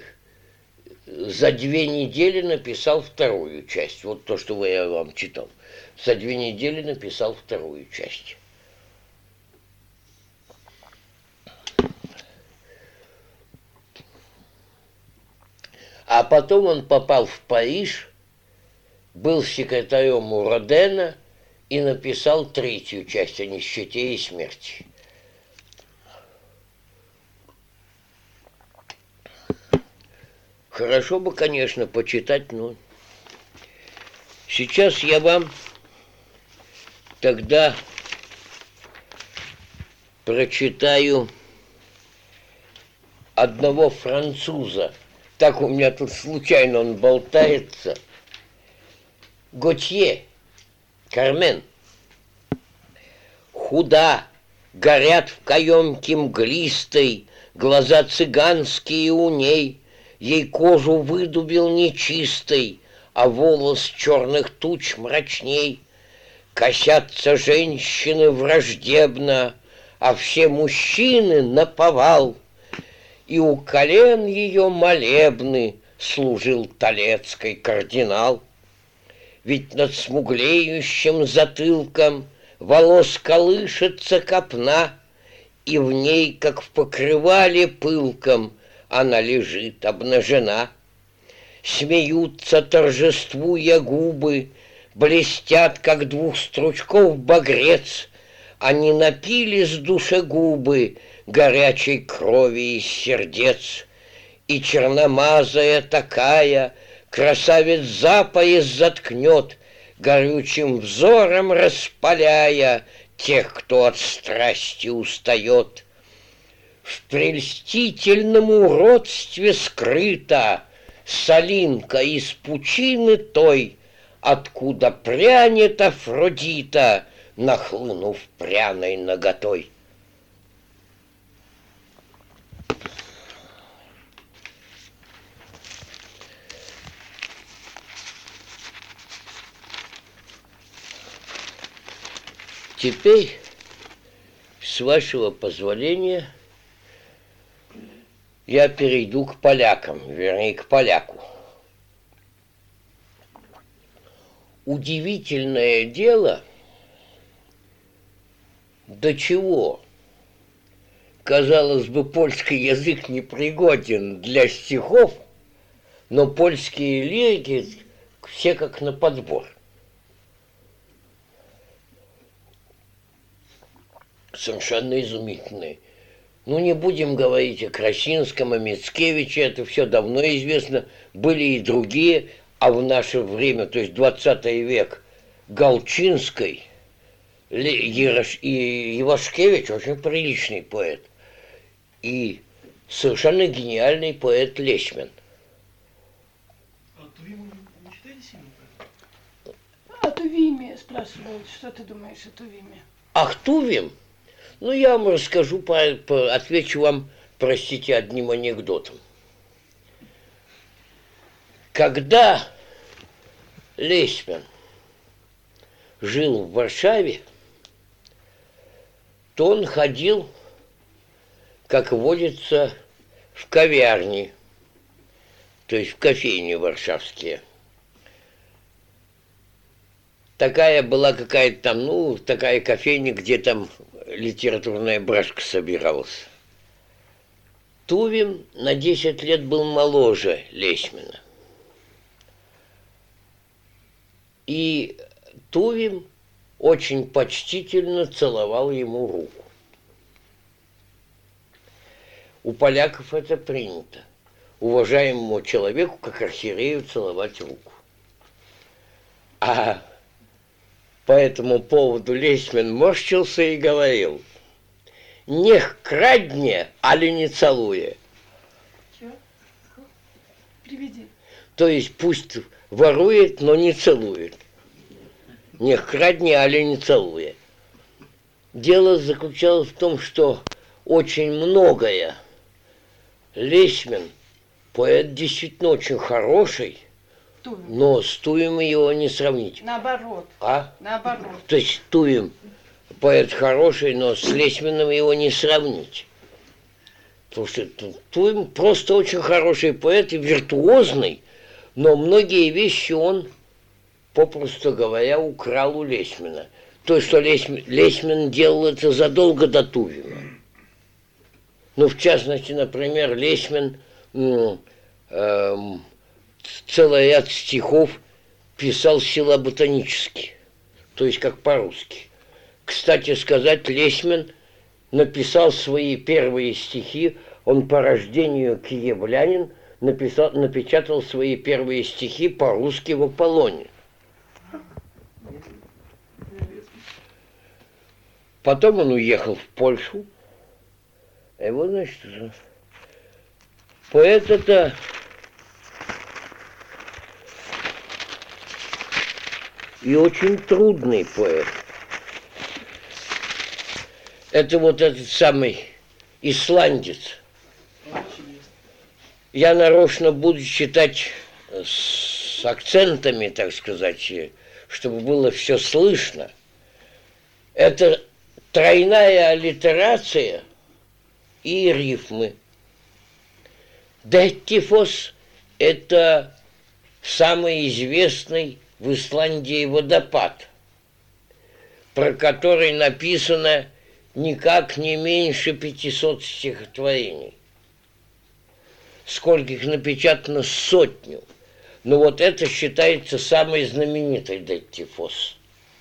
Speaker 1: недели написал вторую часть. Вот то, что я вам читал. За 2 недели написал вторую часть. А потом он попал в Париж, был секретарем у Родена и написал 3-ю часть о нищете и смерти. Хорошо бы, конечно, почитать, но сейчас я вам тогда прочитаю одного француза. Так у меня тут случайно он болтается. Готье, Кармен. Худа, горят в каемке мглистой, глаза цыганские у ней, ей кожу выдубил нечистой, а волос черных туч мрачней. Косятся женщины враждебно, а все мужчины наповал. И у колен ее молебны служил Толецкий кардинал. Ведь над смуглеющим затылком волос колышется копна, и в ней, как в покрывале пылком, она лежит обнажена. Смеются, торжествуя губы, блестят, как 2 стручков багрец. Они напились душегубы горячей крови из сердец. И черномазая такая красавец за пояс заткнет, горючим взором распаляя тех, кто от страсти устает. В прельстительном уродстве скрыта солинка из пучины той, откуда прянет Афродита, нахлынув пряной наготой. Теперь, с вашего позволения, я перейду к полякам, вернее, к поляку. Удивительное дело, до чего, казалось бы, польский язык непригоден для стихов, но польские лирики все как на подбор. Совершенно изумительные. Ну, не будем говорить о Красинском, о Мицкевиче, это все давно известно. Были и другие, а в наше время, то есть 20 век, Галчинский и Ивашкевич очень приличный поэт. И совершенно гениальный поэт Лесьмин.
Speaker 4: А Тувиму не читали сильно?
Speaker 2: О Тувиме спрашивают, что ты думаешь о Тувиме?
Speaker 1: Ах, Тувим? Ну, я вам расскажу, отвечу вам, простите, одним анекдотом. Когда Лесьмин жил в Варшаве, то он ходил, как водится, в кавярни, то есть в кофейни варшавские. Такая была какая-то там, ну, такая кофейня, где там литературная брашка собиралась. Тувим на 10 лет был моложе Лесьмина. И Тувим очень почтительно целовал ему руку. У поляков это принято. Уважаемому человеку, как архиерею, целовать руку. А По этому поводу Лесьмин морщился и говорил: «Нех крадне, али не целуя».
Speaker 2: Чё? Приведи.
Speaker 1: То есть пусть ворует, но не целует. Нех крадне, али не целуя. Дело заключалось в том, что очень многое Лесьмин, поэт действительно очень хороший,
Speaker 2: Туем.
Speaker 1: но с Туем его не сравнить.
Speaker 2: Наоборот.
Speaker 1: А?
Speaker 2: Наоборот.
Speaker 1: То есть Туем поэт хороший, но с Лесьминым его не сравнить. Потому что Туем просто очень хороший поэт и виртуозный, но многие вещи он, попросту говоря, украл у Лесьмина. То, что Лесьмин делал это задолго до Туема. Ну, в частности, например, Лесьмин целый ряд стихов писал силоботанически, то есть как по-русски. Кстати сказать, Лесьмин написал свои первые стихи, он по рождению киевлянин, напечатал свои первые стихи по-русски в Аполлоне. Потом он уехал в Польшу. И вот, значит, поэт это и очень трудный поэт. Это вот этот самый исландец. Я нарочно буду читать с акцентами, так сказать, чтобы было все слышно. Это тройная аллитерация и рифмы. Деттифос – это самый известный в Исландии водопад, про который написано никак не меньше 500 стихотворений. Скольких напечатано 100. Но вот это считается самой знаменитой Деттифос.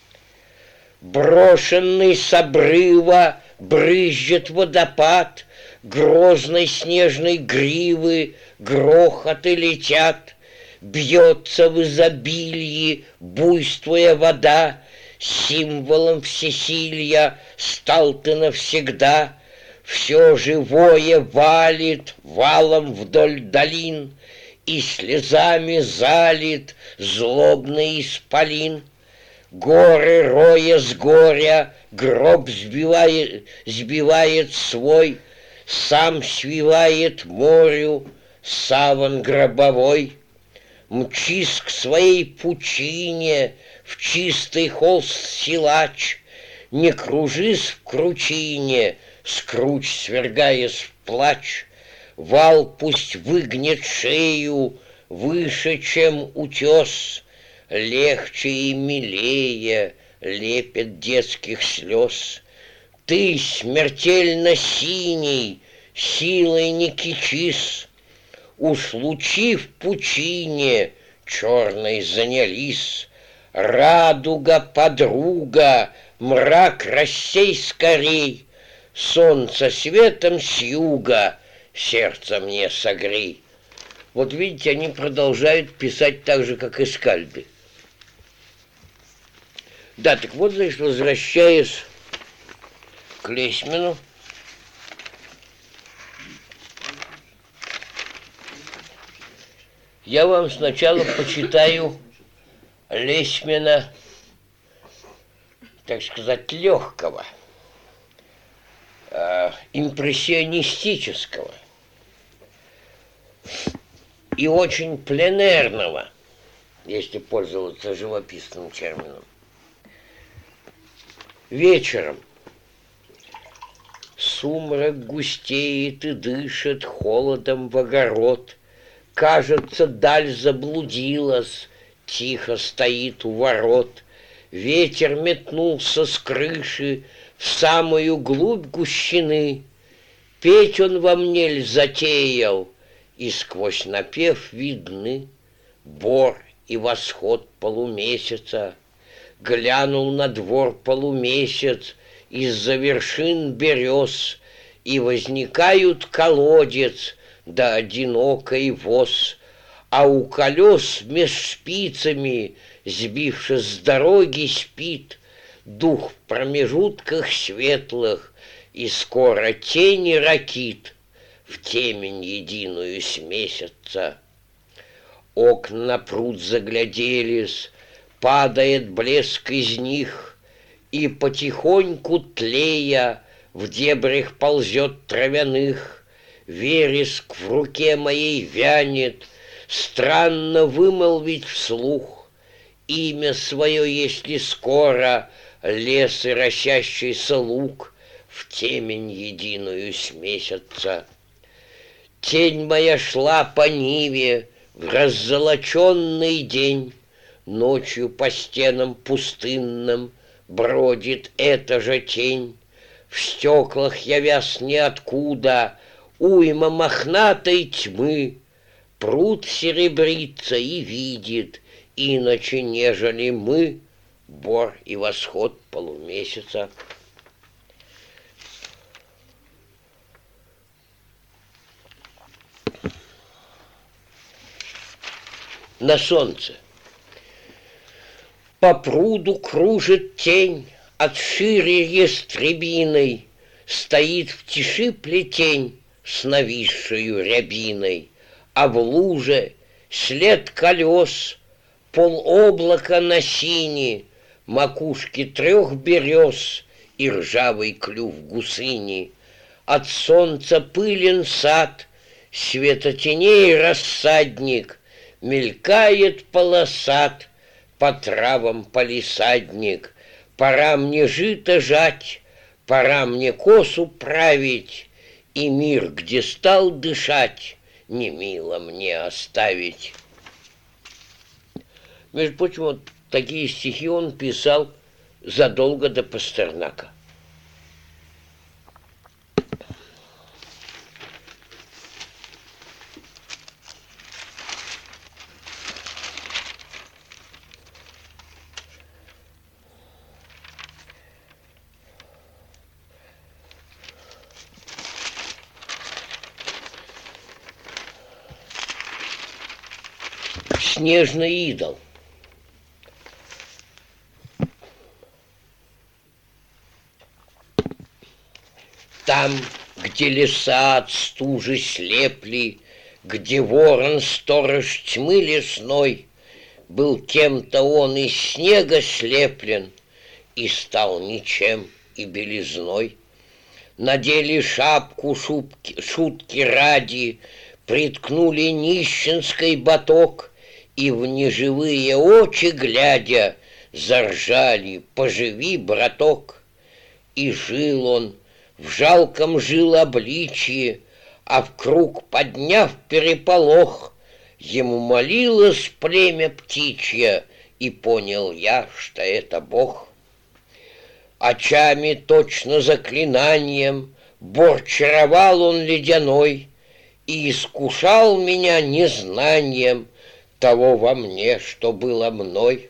Speaker 1: Брошенный с обрыва брызжет водопад, грозной снежной гривы грохоты летят, бьется в изобилии буйствуя вода, символом всесилья стал ты навсегда, все живое валит валом вдоль долин, и слезами залит злобный исполин. Горы роя с горя гроб сбивает свой, сам свивает морю саван гробовой. Мчись к своей пучине в чистый холст силач, не кружись в кручине, скруч свергаясь в плач. Вал пусть выгнет шею выше, чем утес, легче и милее лепет детских слез. Ты смертельно синий, силой не кичись, уж лучи в пучине черной занялись. Радуга, подруга, мрак рассей скорей, солнце светом с юга сердце мне согрей. Вот видите, они продолжают писать так же, как и скальды. Да, так вот, значит, возвращаясь к Лесьмину, я вам сначала почитаю Лесьмина, так сказать, легкого, импрессионистического и очень пленерного, если пользоваться живописным термином. Вечером сумрак густеет и дышит холодом в огород. Кажется, даль заблудилась, тихо стоит у ворот. Ветер метнулся с крыши в самую глубь гущины. Петь он во мне затеял, и сквозь напев видны бор и восход полумесяца. Глянул на двор полумесяц из-за вершин берез, и возникают колодец да одинокий воз, а у колес меж шпицами, сбившись с дороги, спит дух в промежутках светлых, и скоро тени ракит в темень единую смесятся. Окна на пруд загляделись, падает блеск из них, и потихоньку тлея в дебрях ползет травяных. Вереск в руке моей вянет, странно вымолвить вслух имя свое, если скоро лес и росящийся луг в темень единую смесятся. Тень моя шла по ниве в раззолоченный день, ночью по стенам пустынным бродит эта же тень. В стеклах явясь ниоткуда уйма мохнатой тьмы, пруд серебрится и видит, иначе, нежели мы, бор и восход полумесяца. На солнце. По пруду кружит тень от шире ястребиной, стоит в тиши плетень с нависшую рябиной, а в луже след колес, полоблака на сине, макушки 3 берез и ржавый клюв гусыни. От солнца пылен сад, светотеней рассадник, мелькает полосат по травам палисадник. Пора мне жито жать, пора мне косу править, и мир, где стал дышать, не мило мне оставить. Между прочим, вот такие стихи он писал задолго до Пастернака. Снежный идол. Там, где леса от стужи слепли, где ворон-сторож тьмы лесной, был кем-то он из снега слеплен и стал ничем и белизной. Надели шапку шутки ради, приткнули нищенской баток, и в неживые очи глядя заржали: «Поживи, браток!» И жил он в жалком обличье, а вкруг, подняв переполох, ему молилось племя птичье, и понял я, что это Бог. Очами точно заклинанием бор чаровал он ледяной и искушал меня незнанием того во мне, что было мной.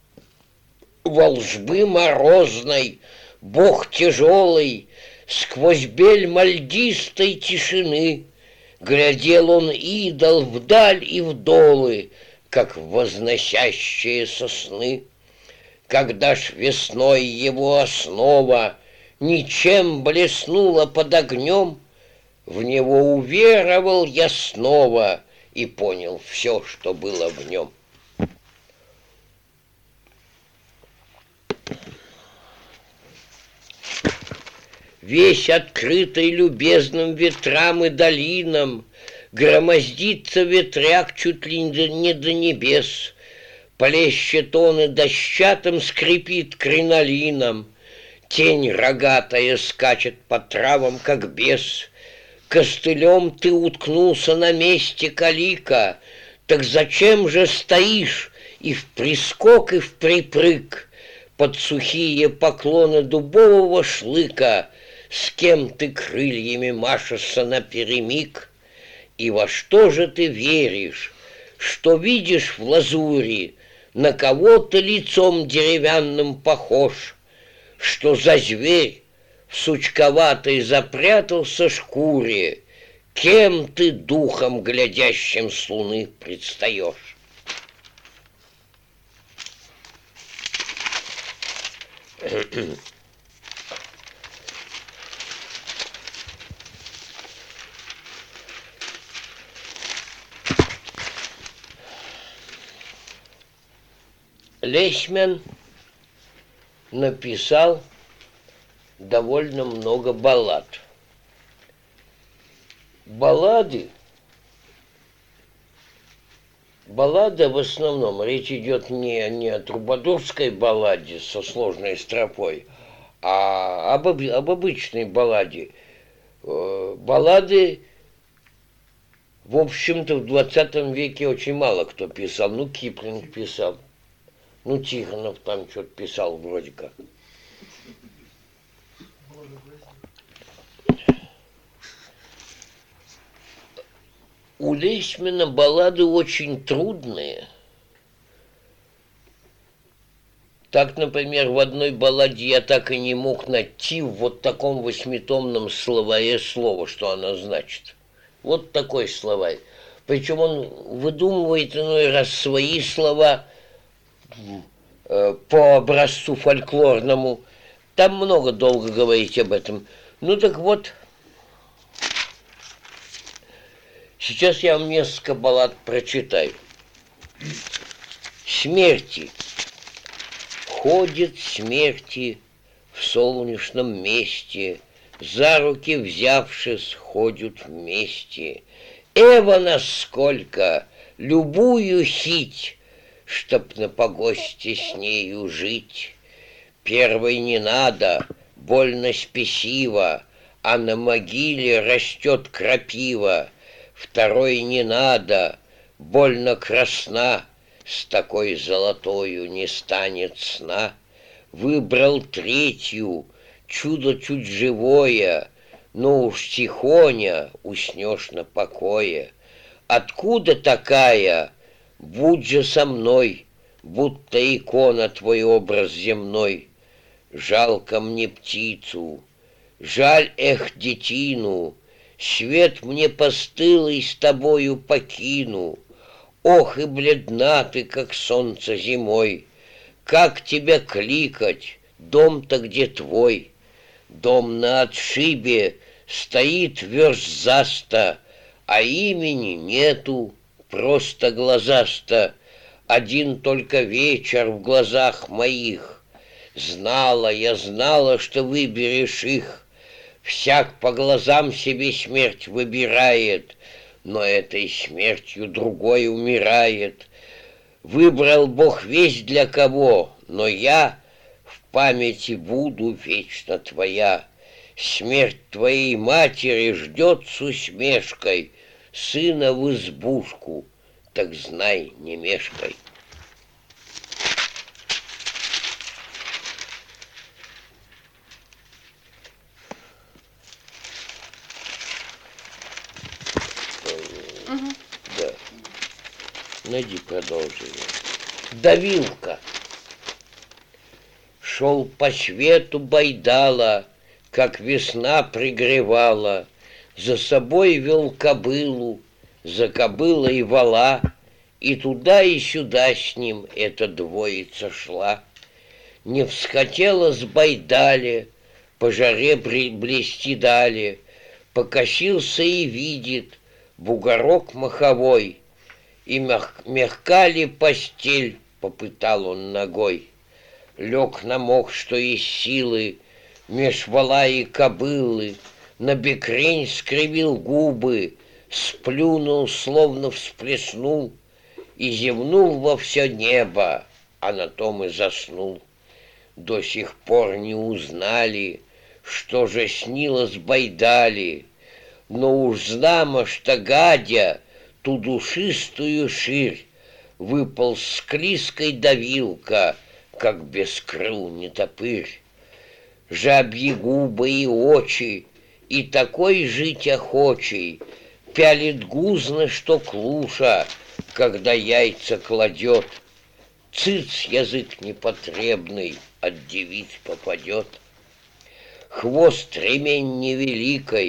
Speaker 1: Волжбы морозной, Бог тяжелый, сквозь бель мальдистой тишины глядел он, идол, вдаль и вдолы, как возносящие сны. Когда ж весной его основа ничем блеснула под огнем, в него уверовал я снова и понял все, что было в нем. Весь открытый любезным ветрам и долинам громоздится ветряк чуть ли не до небес, плещет он и дощатым скрипит кринолином, тень рогатая скачет по травам, как бес. Костылем ты уткнулся на месте, калика, так зачем же стоишь и в прискок, и в припрыг под сухие поклоны дубового шлыка? С кем ты крыльями машешься наперемиг? И во что же ты веришь, что видишь в лазури, на кого ты лицом деревянным похож, что за зверь в сучковатой запрятался шкуре, Кем ты духом глядящим с луны предстаешь? Лесьман написал довольно много баллад. Баллада в основном, речь идет не о трубадурской балладе со сложной строфой, а об обычной балладе. Баллады, в общем-то, в 20 веке очень мало кто писал. Ну, Киплинг писал, ну, Тихонов там что-то писал вроде как. У Лесьмана баллады очень трудные. Так, например, в одной балладе я так и не мог найти в вот таком 8-томном словаре слово, что она значит. Вот такой словарь. Причем он выдумывает иной раз свои слова по образцу фольклорному. Там много долго говорить об этом. Ну так вот, сейчас я вам несколько баллад прочитаю. Смерти. Ходит смерти в солнечном месте, за руки взявшись, ходят вместе. Эва насколько, любую хить, чтоб на погосте с нею жить. Первой не надо, больно спесиво, а на могиле растет крапива. Второй не надо, больно красна, с такой золотою не станет сна. Выбрал третью, чудо чуть живое, но уж тихоня уснешь на покое. Откуда такая? Будь же со мной, будто икона твой образ земной. Жалко мне птицу, жаль, эх, детину, свет мне постылый с тобою покину. Ох, и бледна ты, как солнце зимой, как тебя кликать, дом-то где твой? Дом на отшибе стоит верст за 100, а имени нету, просто глазаста. Один только вечер в глазах моих. Знала, я знала, что выберешь их. Всяк по глазам себе смерть выбирает, но этой смертью другой умирает. Выбрал Бог весть для кого, но я в памяти буду вечно твоя. Смерть твоей матери ждет с усмешкой, сына в избушку, так знай, не мешкай. Да. Найди продолжение. Давилка. Шел по свету байдала, как весна пригревала, за собой вел кобылу, за кобылой вала, и туда и сюда с ним эта двоица шла. Не всхотела с байдали, по жаре блести дали, покосился и видит бугорок маховой, и мягка ли постель, попытал он ногой. Лег на мох, что из силы, меж вала и кобылы, на бекрень скривил губы, сплюнул, словно всплеснул, и зевнул во все небо, а на том и заснул. До сих пор не узнали, что же снилось байдали, но уж знамо, что гадя ту душистую ширь выпал склизкой давилка, как без крыл нетопырь. Жабьи губы и очи, и такой жить охочий, пялит гузно, что клуша, когда яйца кладет. Цыц, язык непотребный, от девиц попадет. Хвост ремень невеликой,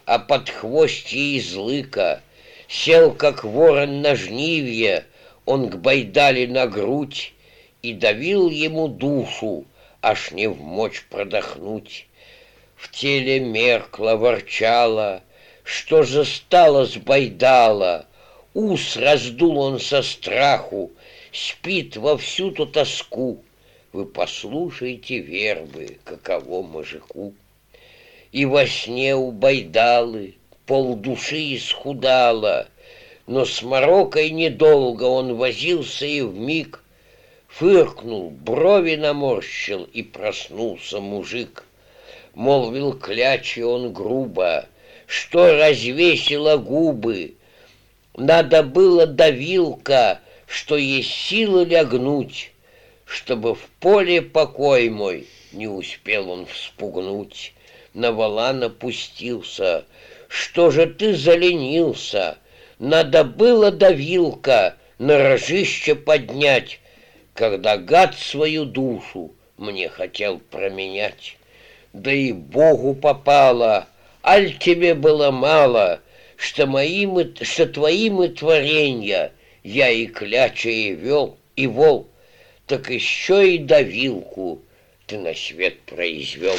Speaker 1: а под хвостье излыка. Сел, как ворон на жнивье, он к байдали на грудь и давил ему душу, аж не вмочь продохнуть. В теле меркло, ворчало, что же стало с байдала. Ус раздул он со страху, спит во всю ту тоску. Вы послушайте, вербы, каково мужику. И во сне у байдалы полдуши исхудало, но с морокой недолго он возился и вмиг фыркнул, брови наморщил, и проснулся мужик. Молвил кляче он грубо, что развесило губы. Надо было давилка, что есть силы лягнуть, чтобы в поле покой мой не успел он вспугнуть. На вала напустился, что же ты заленился? Надо было давилка на рожище поднять, когда гад свою душу мне хотел променять. Да и Богу попало, аль тебе было мало, что твоими творенья я и кляча и вел, и вол, так еще и давилку ты на свет произвел.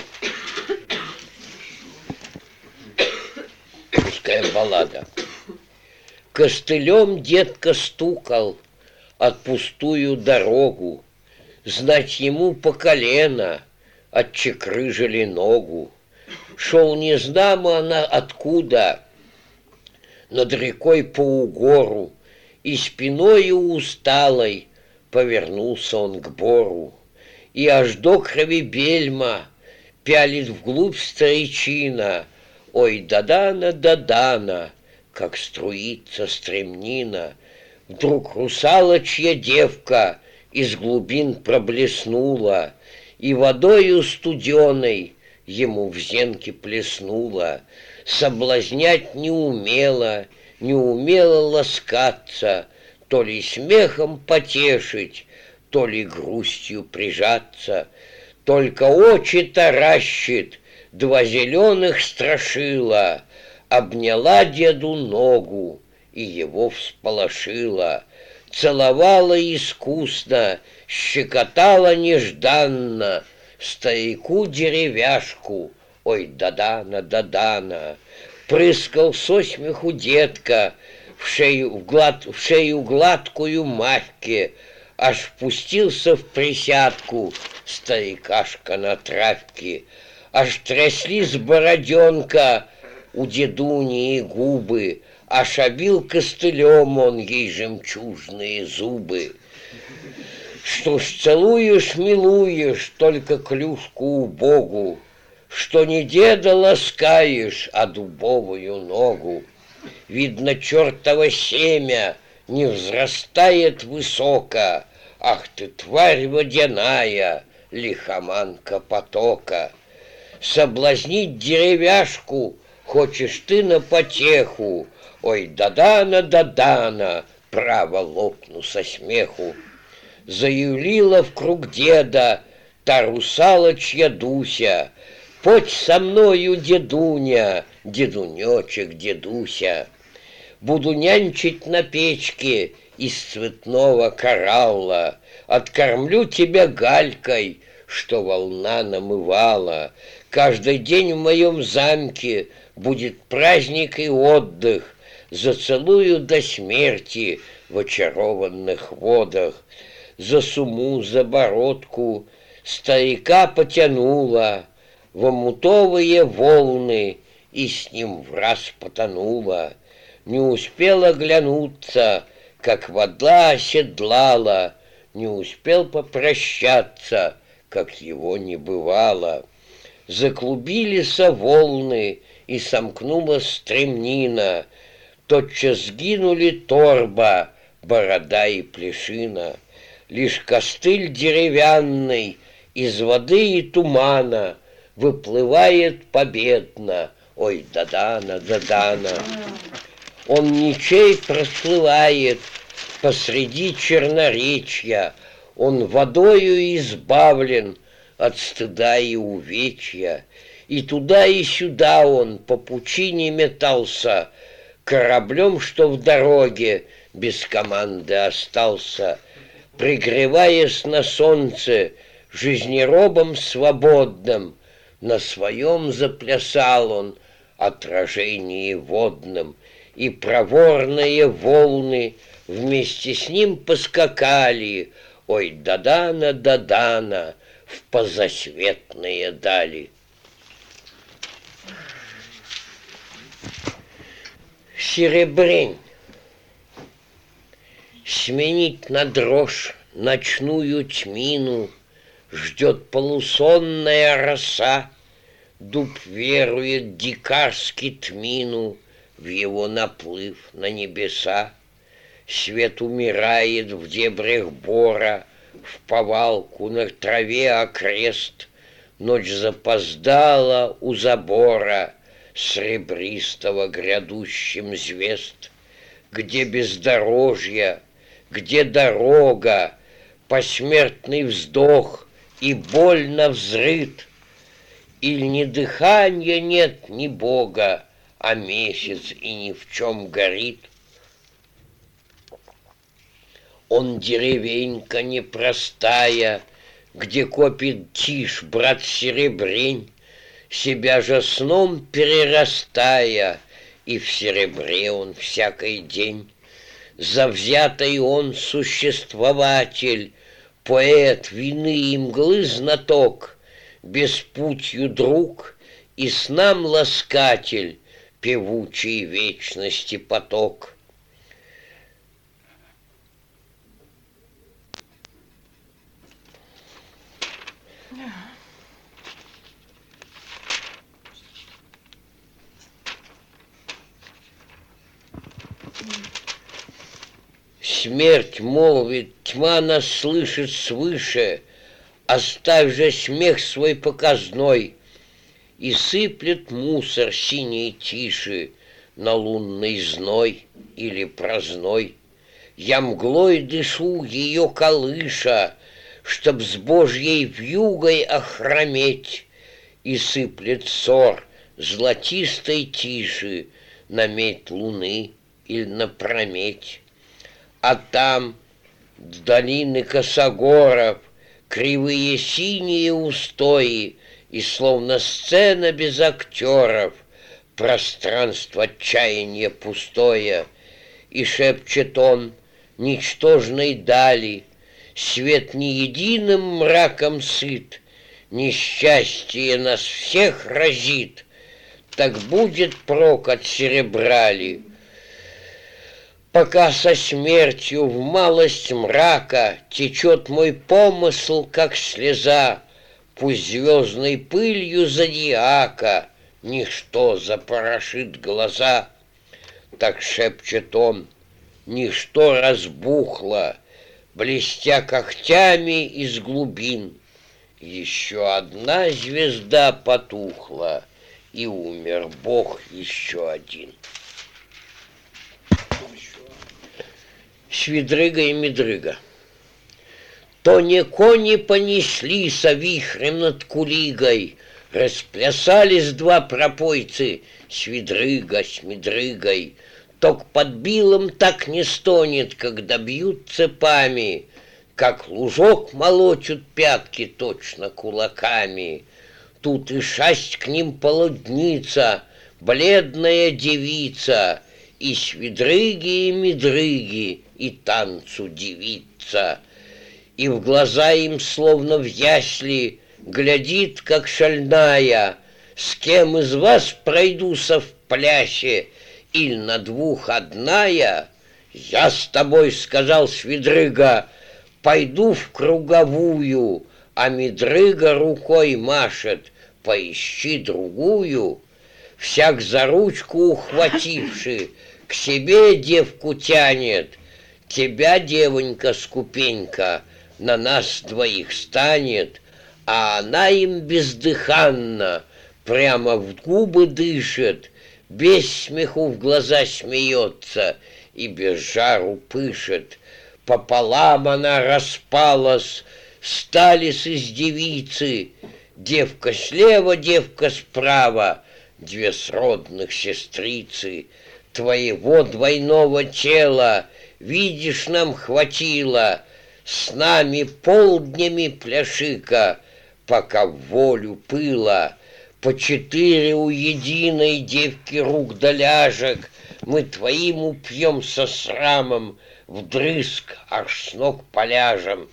Speaker 1: Русская баллада. Костылем детка стукал от пустую дорогу, знать ему по колено отчекрыжили ногу. Шел незнамо она откуда, над рекой по угору, и спиною усталой повернулся он к бору, и аж до крови бельма пялит вглубь старичина. Ой, Дадана, Дадана, как струится стремнина. Вдруг русалочья девка из глубин проблеснула, и водою студеной ему в зенке плеснула. Соблазнять не умела ласкаться, то ли смехом потешить, то ли грустью прижаться. Только очи таращит, два зеленых страшила, обняла деду ногу и его всполошила, целовала искусно, щекотала нежданно старику деревяшку. Ой, Дадана, Дадана, прыскал со смеху детка в шею гладкую мягкие, аж впустился в присядку старикашка на травке. Аж тряслись бороденка у дедуни и губы, аж обил костылем он ей жемчужные зубы. Что ж целуешь, милуешь только клюшку убогу, что не деда ласкаешь, а дубовую ногу. Видно, чертово семя не взрастает высоко. Ах ты, тварь водяная, лихоманка потока! Соблазнить деревяшку хочешь ты на потеху. Ой, Дадана, Дадана, право лопну со смеху. Заюлила вкруг деда та русалочья Дуся. Подь со мною, дедуня, дедунечек, дедуся. Буду нянчить на печке из цветного коралла, откормлю тебя галькой, что волна намывала. Каждый день в моем замке будет праздник и отдых, зацелую до смерти в очарованных водах. За суму, за бородку старика потянула в омутовые волны и с ним враз потонула. Не успела глянуться, как вода оседлала, не успел попрощаться, как его не бывало. Заклубились волны, и сомкнулась стремнина. Тотчас сгинули торба, борода и плешина. Лишь костыль деревянный из воды и тумана выплывает победно. Ой, Дадана, Дадана. Он ничей прослывает посреди черноречья, он водою избавлен от стыда и увечья, И туда, и сюда он по пучине метался, кораблем, что в дороге, без команды остался, пригреваясь на солнце, жизнеробом свободным, на своем заплясал он отражении водном, и проворные волны вместе с ним поскакали, ой, Дадана, Дадана, в позасветные дали. Серебрень. Сменить на дрожь ночную тьмину ждет полусонная роса. Дуб верует дикарски тмину в его наплыв на небеса. Свет умирает в дебрях бора, в повалку на траве окрест. Ночь запоздала у забора сребристого грядущим звезд. Где бездорожье, где дорога, посмертный вздох и больно взрыт, или ни дыхания нет, ни Бога, а месяц и ни в чем горит. Он деревенька непростая, где копит тишь брат Серебрень, себя же сном перерастая, и в серебре он всякий день. Завзятый он существователь, поэт вины и мглы знаток, беспутью друг и снам ласкатель, певучий вечности поток. Смерть молвит, тьма нас слышит свыше, оставь же смех свой показной, и сыплет мусор синей тиши на лунный зной или прозной. Я мглой дышу ее колыша, чтоб с Божьей вьюгой охрометь, и сыплет ссор золотистой тиши на медь луны или на прометь. А там, с долины косогоров, кривые синие устои, и словно сцена без актеров, пространство отчаяния пустое, и шепчет он ничтожной дали, свет не единым мраком сыт, несчастье нас всех разит, так будет прок от серебра ли. Пока со смертью в малость мрака течет мой помысл, как слеза, пусть звездной пылью зодиака ничто запорошит глаза. Так шепчет он, ничто разбухло, блестя когтями из глубин. Еще одна звезда потухла, и умер Бог еще один. Свидрыга и Медрыга. То не кони понеслись вихрем над Кулигой, расплясались два пропойцы, Свидрыга с Медрыгой. Ток под билом так не стонет, когда бьют цепами, как лужок молочут пятки точно кулаками. Тут и шасть к ним полудница, бледная девица, и Свидрыги, и Медрыги, и танцу девица. И в глаза им, словно в ясли, глядит, как шальная, с кем из вас пройдуся в плясе, или на двух одная? Я с тобой, сказал Свидрыга, пойду в круговую, а Медрыга рукой машет, поищи другую. Всяк за ручку ухвативши, к себе девку тянет, тебя, девонька скупенька, на нас двоих станет, а она им бездыханно прямо в губы дышит, без смеху в глаза смеется и без жару пышет. Пополам она распалась, стались из девицы, Девка слева, девка справа, две сродных сестрицы, твоего двойного тела, видишь, нам хватило, с нами полднями пляшика, пока в волю пыла, по 4 у единой девки рук да ляжек, мы твоим упьем со срамом, вдрызг аж с ног поляжем.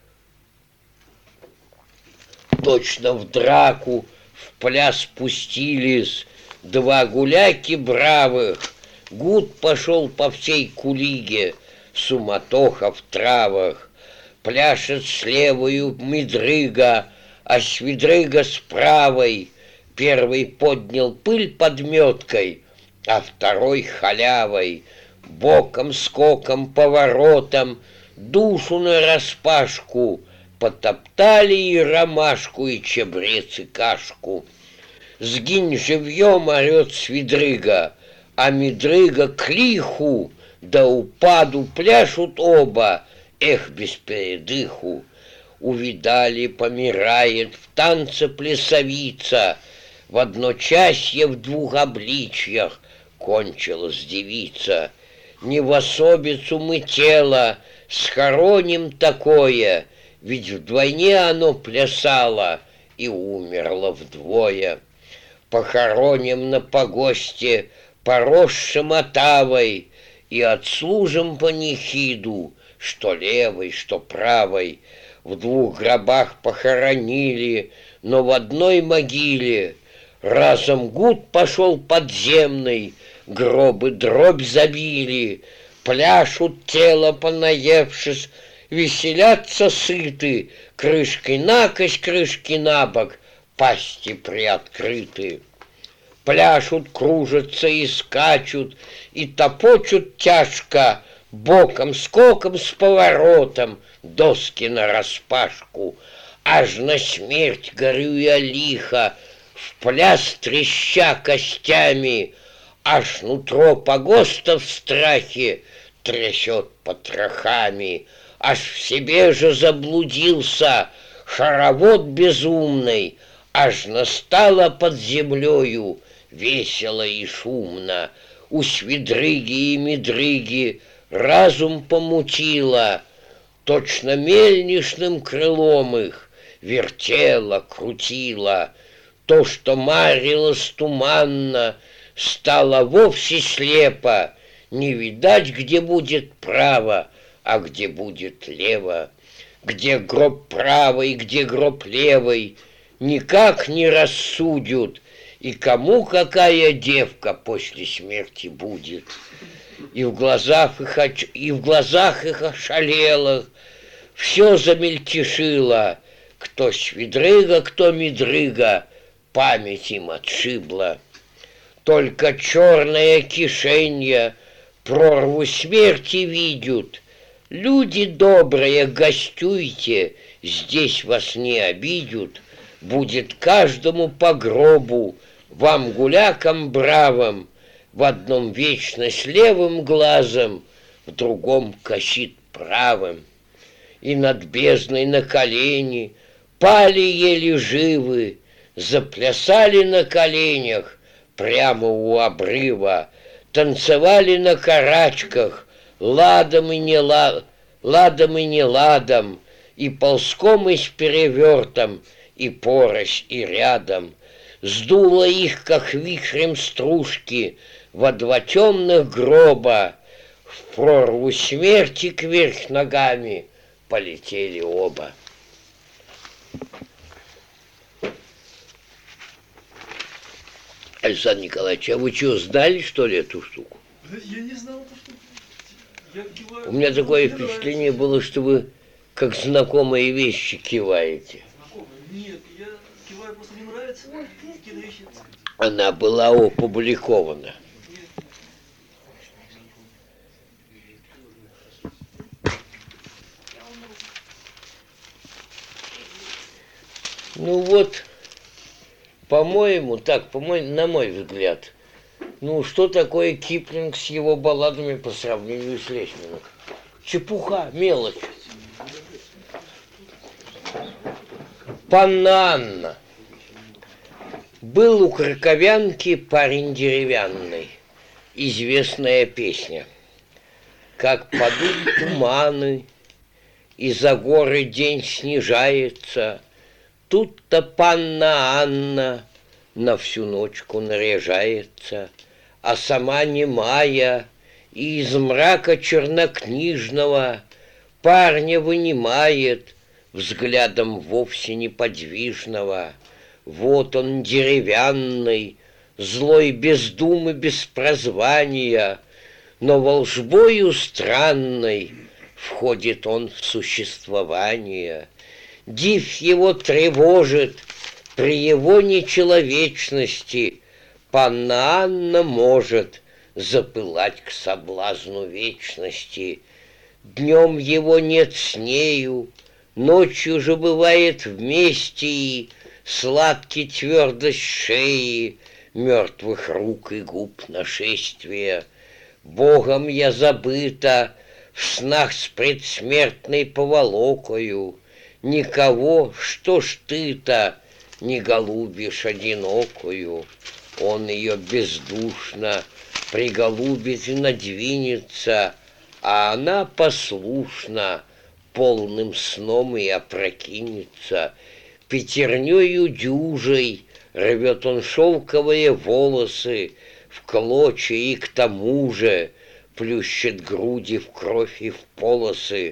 Speaker 1: Точно в драку в пляс спустились два гуляки бравых. Гуд пошел по всей кулиге, суматоха в травах. Пляшет с левою Медрыга, а Свидрыга с правой. Первый поднял пыль подметкой, а второй халявой. Боком, скоком, поворотом, душу нараспашку, потоптали и ромашку, и чабрец, и кашку. Сгинь живьем, орет Свидрыга, а Медрыга к лиху, да упаду пляшут оба, эх, без передыху. Увидали, помирает в танце плясовица, в одночасье в двух обличьях кончилась девица. Не в особицу мы тело схороним такое, ведь вдвойне оно плясало и умерло вдвое. Похороним на погосте, поросшим отавой, и отслужим панихиду, что левой, что правой. В двух гробах похоронили, но в одной могиле. Разом гуд пошел подземный, гробы дробь забили, пляшут тело понаевшись, веселятся сыты, крышкой накось, крышки набок, пасти приоткрыты. Пляшут, кружатся и скачут, и топочут тяжко, боком, скоком, с поворотом, доски нараспашку. Аж на смерть горюя лихо, в пляс треща костями, аж нутро погоста в страхе трясет потрохами. Аж в себе же заблудился хоровод безумный, аж настало под землею весело и шумно. У Свидрыги и Медрыги разум помутило, точно мельничным крылом их вертело, крутило. То, что марилось туманно, стало вовсе слепо, не видать, где будет право, а где будет лево. Где гроб правый, где гроб левый, никак не рассудят, и кому какая девка после смерти будет. И в глазах их ошалело, все замельтешило, кто Свидрыга, кто Медрыга, память им отшибла. Только черное кишенье прорву смерти видят. Люди добрые, гостюйте, здесь вас не обидят. Будет каждому по гробу, вам, гулякам бравым, в одном вечно с левым глазом, в другом косит правым. И над бездной на колени пали еле живы, заплясали на коленях прямо у обрыва, танцевали на карачках, ладом и не ладом, и ползком, и с перевертом, и порось, и рядом. Сдуло их, как вихрем стружки, во два темных гроба. В прорву смерти кверх ногами полетели оба. Александр Николаевич, а вы что, сдали, что ли, эту штуку?
Speaker 4: Я не знал, что... Я киваю.
Speaker 1: У меня такое впечатление было, что вы как знакомые вещи киваете.
Speaker 4: Нет, я киваю, просто не нравится. Какие-то вещи.
Speaker 1: Она была опубликована. Ну вот, по-моему, на мой взгляд, ну что такое Киплинг с его балладами по сравнению с Лесниным? Чепуха, мелочь. Панна Анна. Был у краковянки парень деревянный, известная песня. Как падут туманы, и за горы день снижается, тут-то панна Анна на всю ночку наряжается, а сама немая, и из мрака чернокнижного парня вынимает взглядом вовсе неподвижного. Вот он деревянный, злой без думы, без прозвания, но волжбою странной входит он в существование. Див его тревожит при его нечеловечности, панна Анна может запылать к соблазну вечности. Днем его нет с нею, ночью же бывает вместе, и сладкий твердость шеи, мертвых рук и губ нашествия. Богом я забыта, в снах с предсмертной поволокою. Никого, что ж ты-то, не голубишь одинокую. Он ее бездушно приголубит и надвинется, а она послушна, полным сном и опрокинется. Пятернёю дюжей рвет он шелковые волосы в клочья и к тому же плющит груди в кровь и в полосы.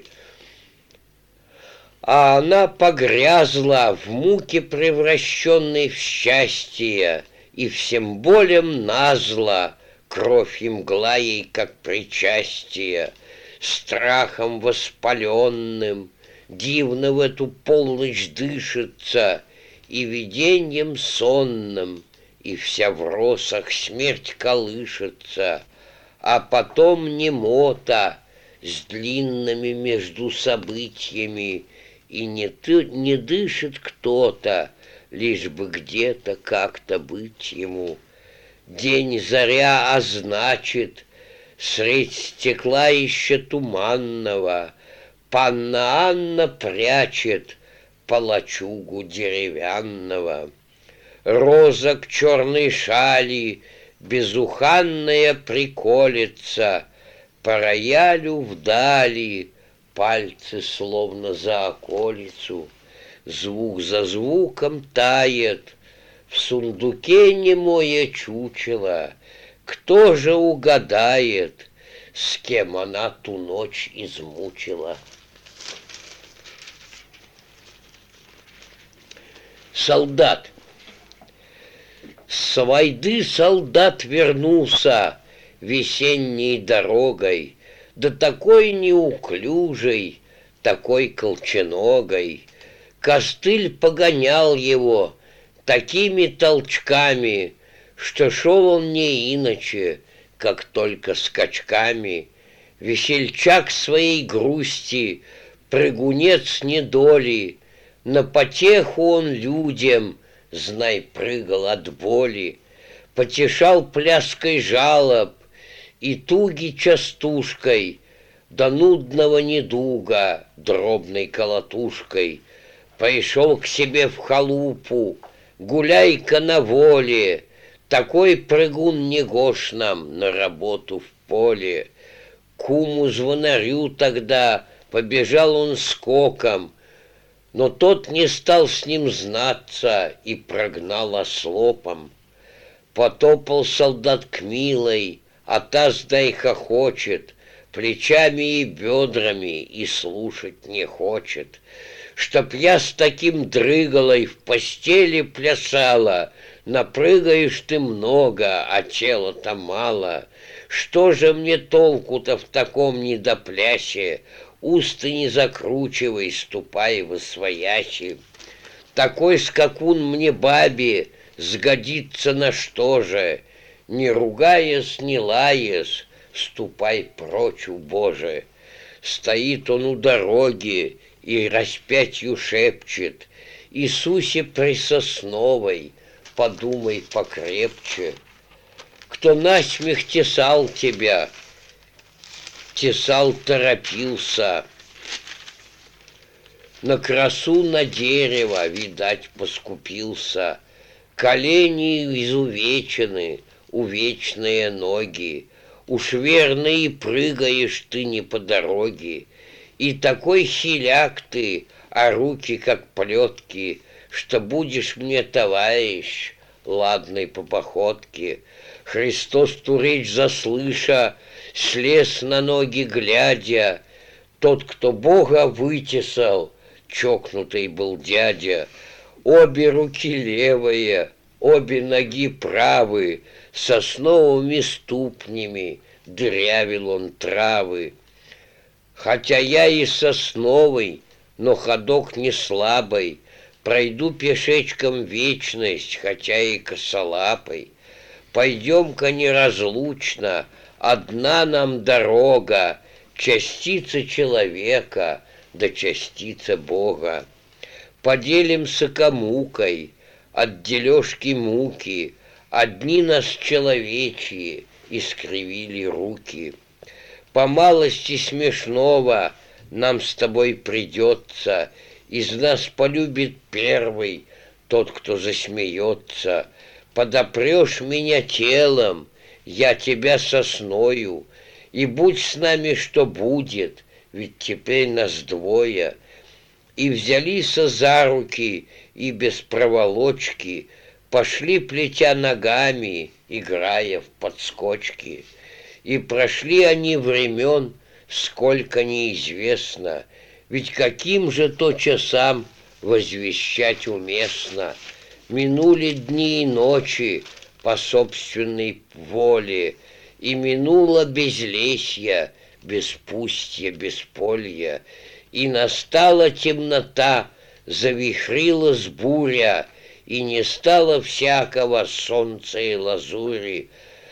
Speaker 1: А она погрязла в муке, превращенной в счастье, и всем болем назло кровь и мгла ей, как причастие. Страхом воспаленным дивно в эту полночь дышится, и виденьем сонным, и вся в росах смерть колышется, а потом немота с длинными между событиями, и не дышит кто-то, лишь бы где-то как-то быть ему. День заря означит средь стекла еще туманного, панна Анна прячет палачугу деревянного. Роза к черной шали безуханная приколется, по роялю вдали пальцы словно за околицу. Звук за звуком тает, в сундуке немое чучело. Кто же угадает, с кем она ту ночь измучила? Солдат. С войны солдат вернулся весенней дорогой, да такой неуклюжей, такой колченогой. Костыль погонял его такими толчками, что шел он не иначе, как только скачками. Весельчак своей грусти, прыгунец недоли, на потеху он людям, знай, прыгал от боли, потешал пляской жалоб и туги частушкой, до нудного недуга дробной колотушкой. Пришел к себе в халупу, гуляй-ка на воле, такой прыгун не гош нам на работу в поле. Куму звонарю тогда побежал он скоком, но тот не стал с ним знаться и прогнал ослопом. Потопал солдат к милой, а та сдай хохочет, плечами и бедрами, и слушать не хочет. Чтоб я с таким дрыгалой в постели плясала, напрыгаешь ты много, а тела-то мало. Что же мне толку-то в таком недоплясе? Усты не закручивай, ступай восвояси. Такой скакун мне бабе сгодится на что же? Не ругаясь, не лаясь, ступай прочь, Боже. Стоит он у дороги и распятью шепчет: Иисусе присосновой, подумай покрепче. Кто насмех тесал тебя, тесал торопился, на красу на дерево, видать, поскупился. Колени изувечены, увечные ноги, уж верно и прыгаешь ты не по дороге, и такой хиляк ты, а руки как плетки, что будешь мне товарищ, ладный по походке. Христос ту речь заслыша, слез на ноги глядя, тот, кто Бога вытесал, чокнутый был дядя. Обе руки левые, обе ноги правы, сосновыми ступнями дырявил он травы. Хотя я и сосновый, но ходок не слабый, пройду пешечком вечность, хотя и косолапый. Пойдем-ка неразлучно, одна нам дорога, частица человека да частица Бога. Поделимся комукой, от дележки муки, одни нас человечьи искривили руки. По малости смешного нам с тобой придется, из нас полюбит первый тот, кто засмеется. Подопрешь меня телом, я тебя сосною, и будь с нами, что будет, ведь теперь нас двое. И взялись за руки, и без проволочки пошли, плетя ногами, играя в подскочки. И прошли они времен, сколько неизвестно, ведь каким же то часам возвещать уместно. Минули дни и ночи по собственной воле, и минуло безлесье, беспустье, бесполье, и настала темнота, завихрилась буря, и не стало всякого солнца и лазури.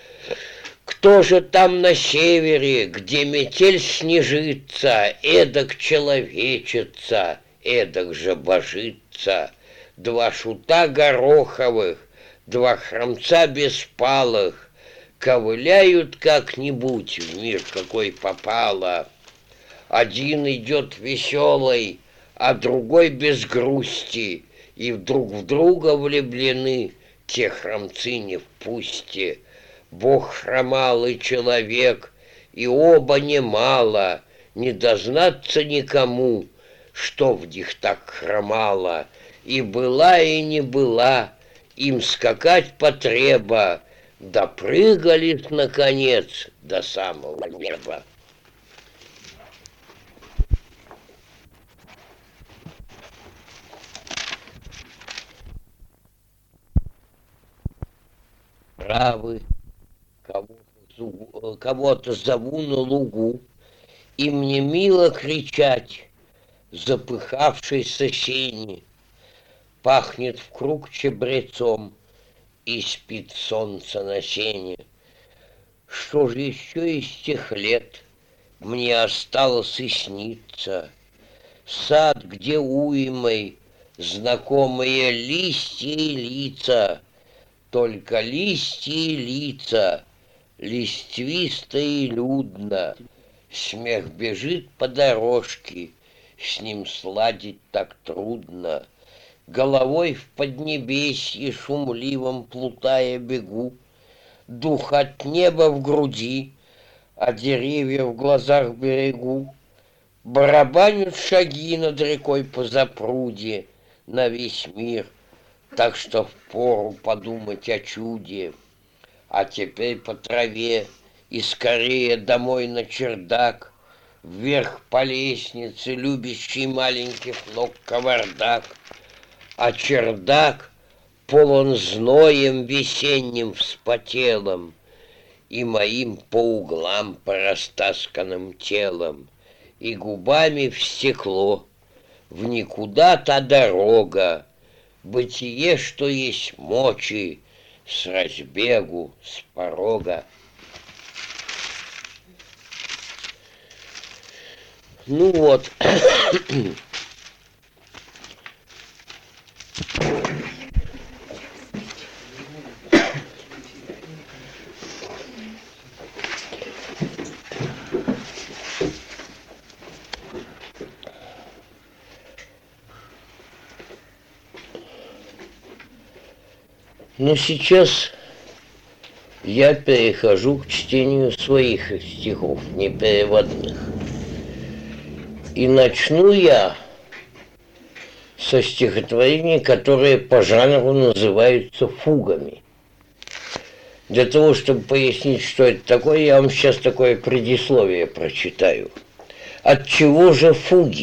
Speaker 1: Кто же там на севере, где метель снежится, эдак человечица, эдак же божится? Два шута гороховых, два хромца беспалых ковыляют как-нибудь в мир, какой попало. Один идет веселый, а другой без грусти, и вдруг в друга влюблены те хромцы не в пусти. Бог хромал и человек, и оба немало, не дознаться никому, что в них так хромало. И была, и не была, им скакать потреба, допрыгались, наконец, до самого неба. Травы, кого-то зову на лугу, и мне мило кричать, запыхавшейся сени. Пахнет в круг чабрецом, и спит солнце на сене. Что же еще из тех лет мне осталось и сниться? Сад, где уймой знакомые листья и лица, только листья и лица, листвисто и людно. Смех бежит по дорожке, с ним сладить так трудно. Головой в поднебесье шумливом плутая бегу, дух от неба в груди, а деревья в глазах берегу. Барабанят шаги над рекой по запруде на весь мир, так что впору подумать о чуде. А теперь по траве и скорее домой на чердак, вверх по лестнице, любящий маленьких ног кавардак. А чердак полон зноем весенним вспотелым и моим по углам порастасканным телом, и губами в стекло, в никуда та дорога, бытие, что есть мочи, с разбегу, с порога. Ну вот. Но сейчас я перехожу к чтению своих стихов, не переводных. И начну я со стихотворений, которые по жанру называются фугами. Для того, чтобы пояснить, что это такое, я вам сейчас такое предисловие прочитаю. От чего же фуги?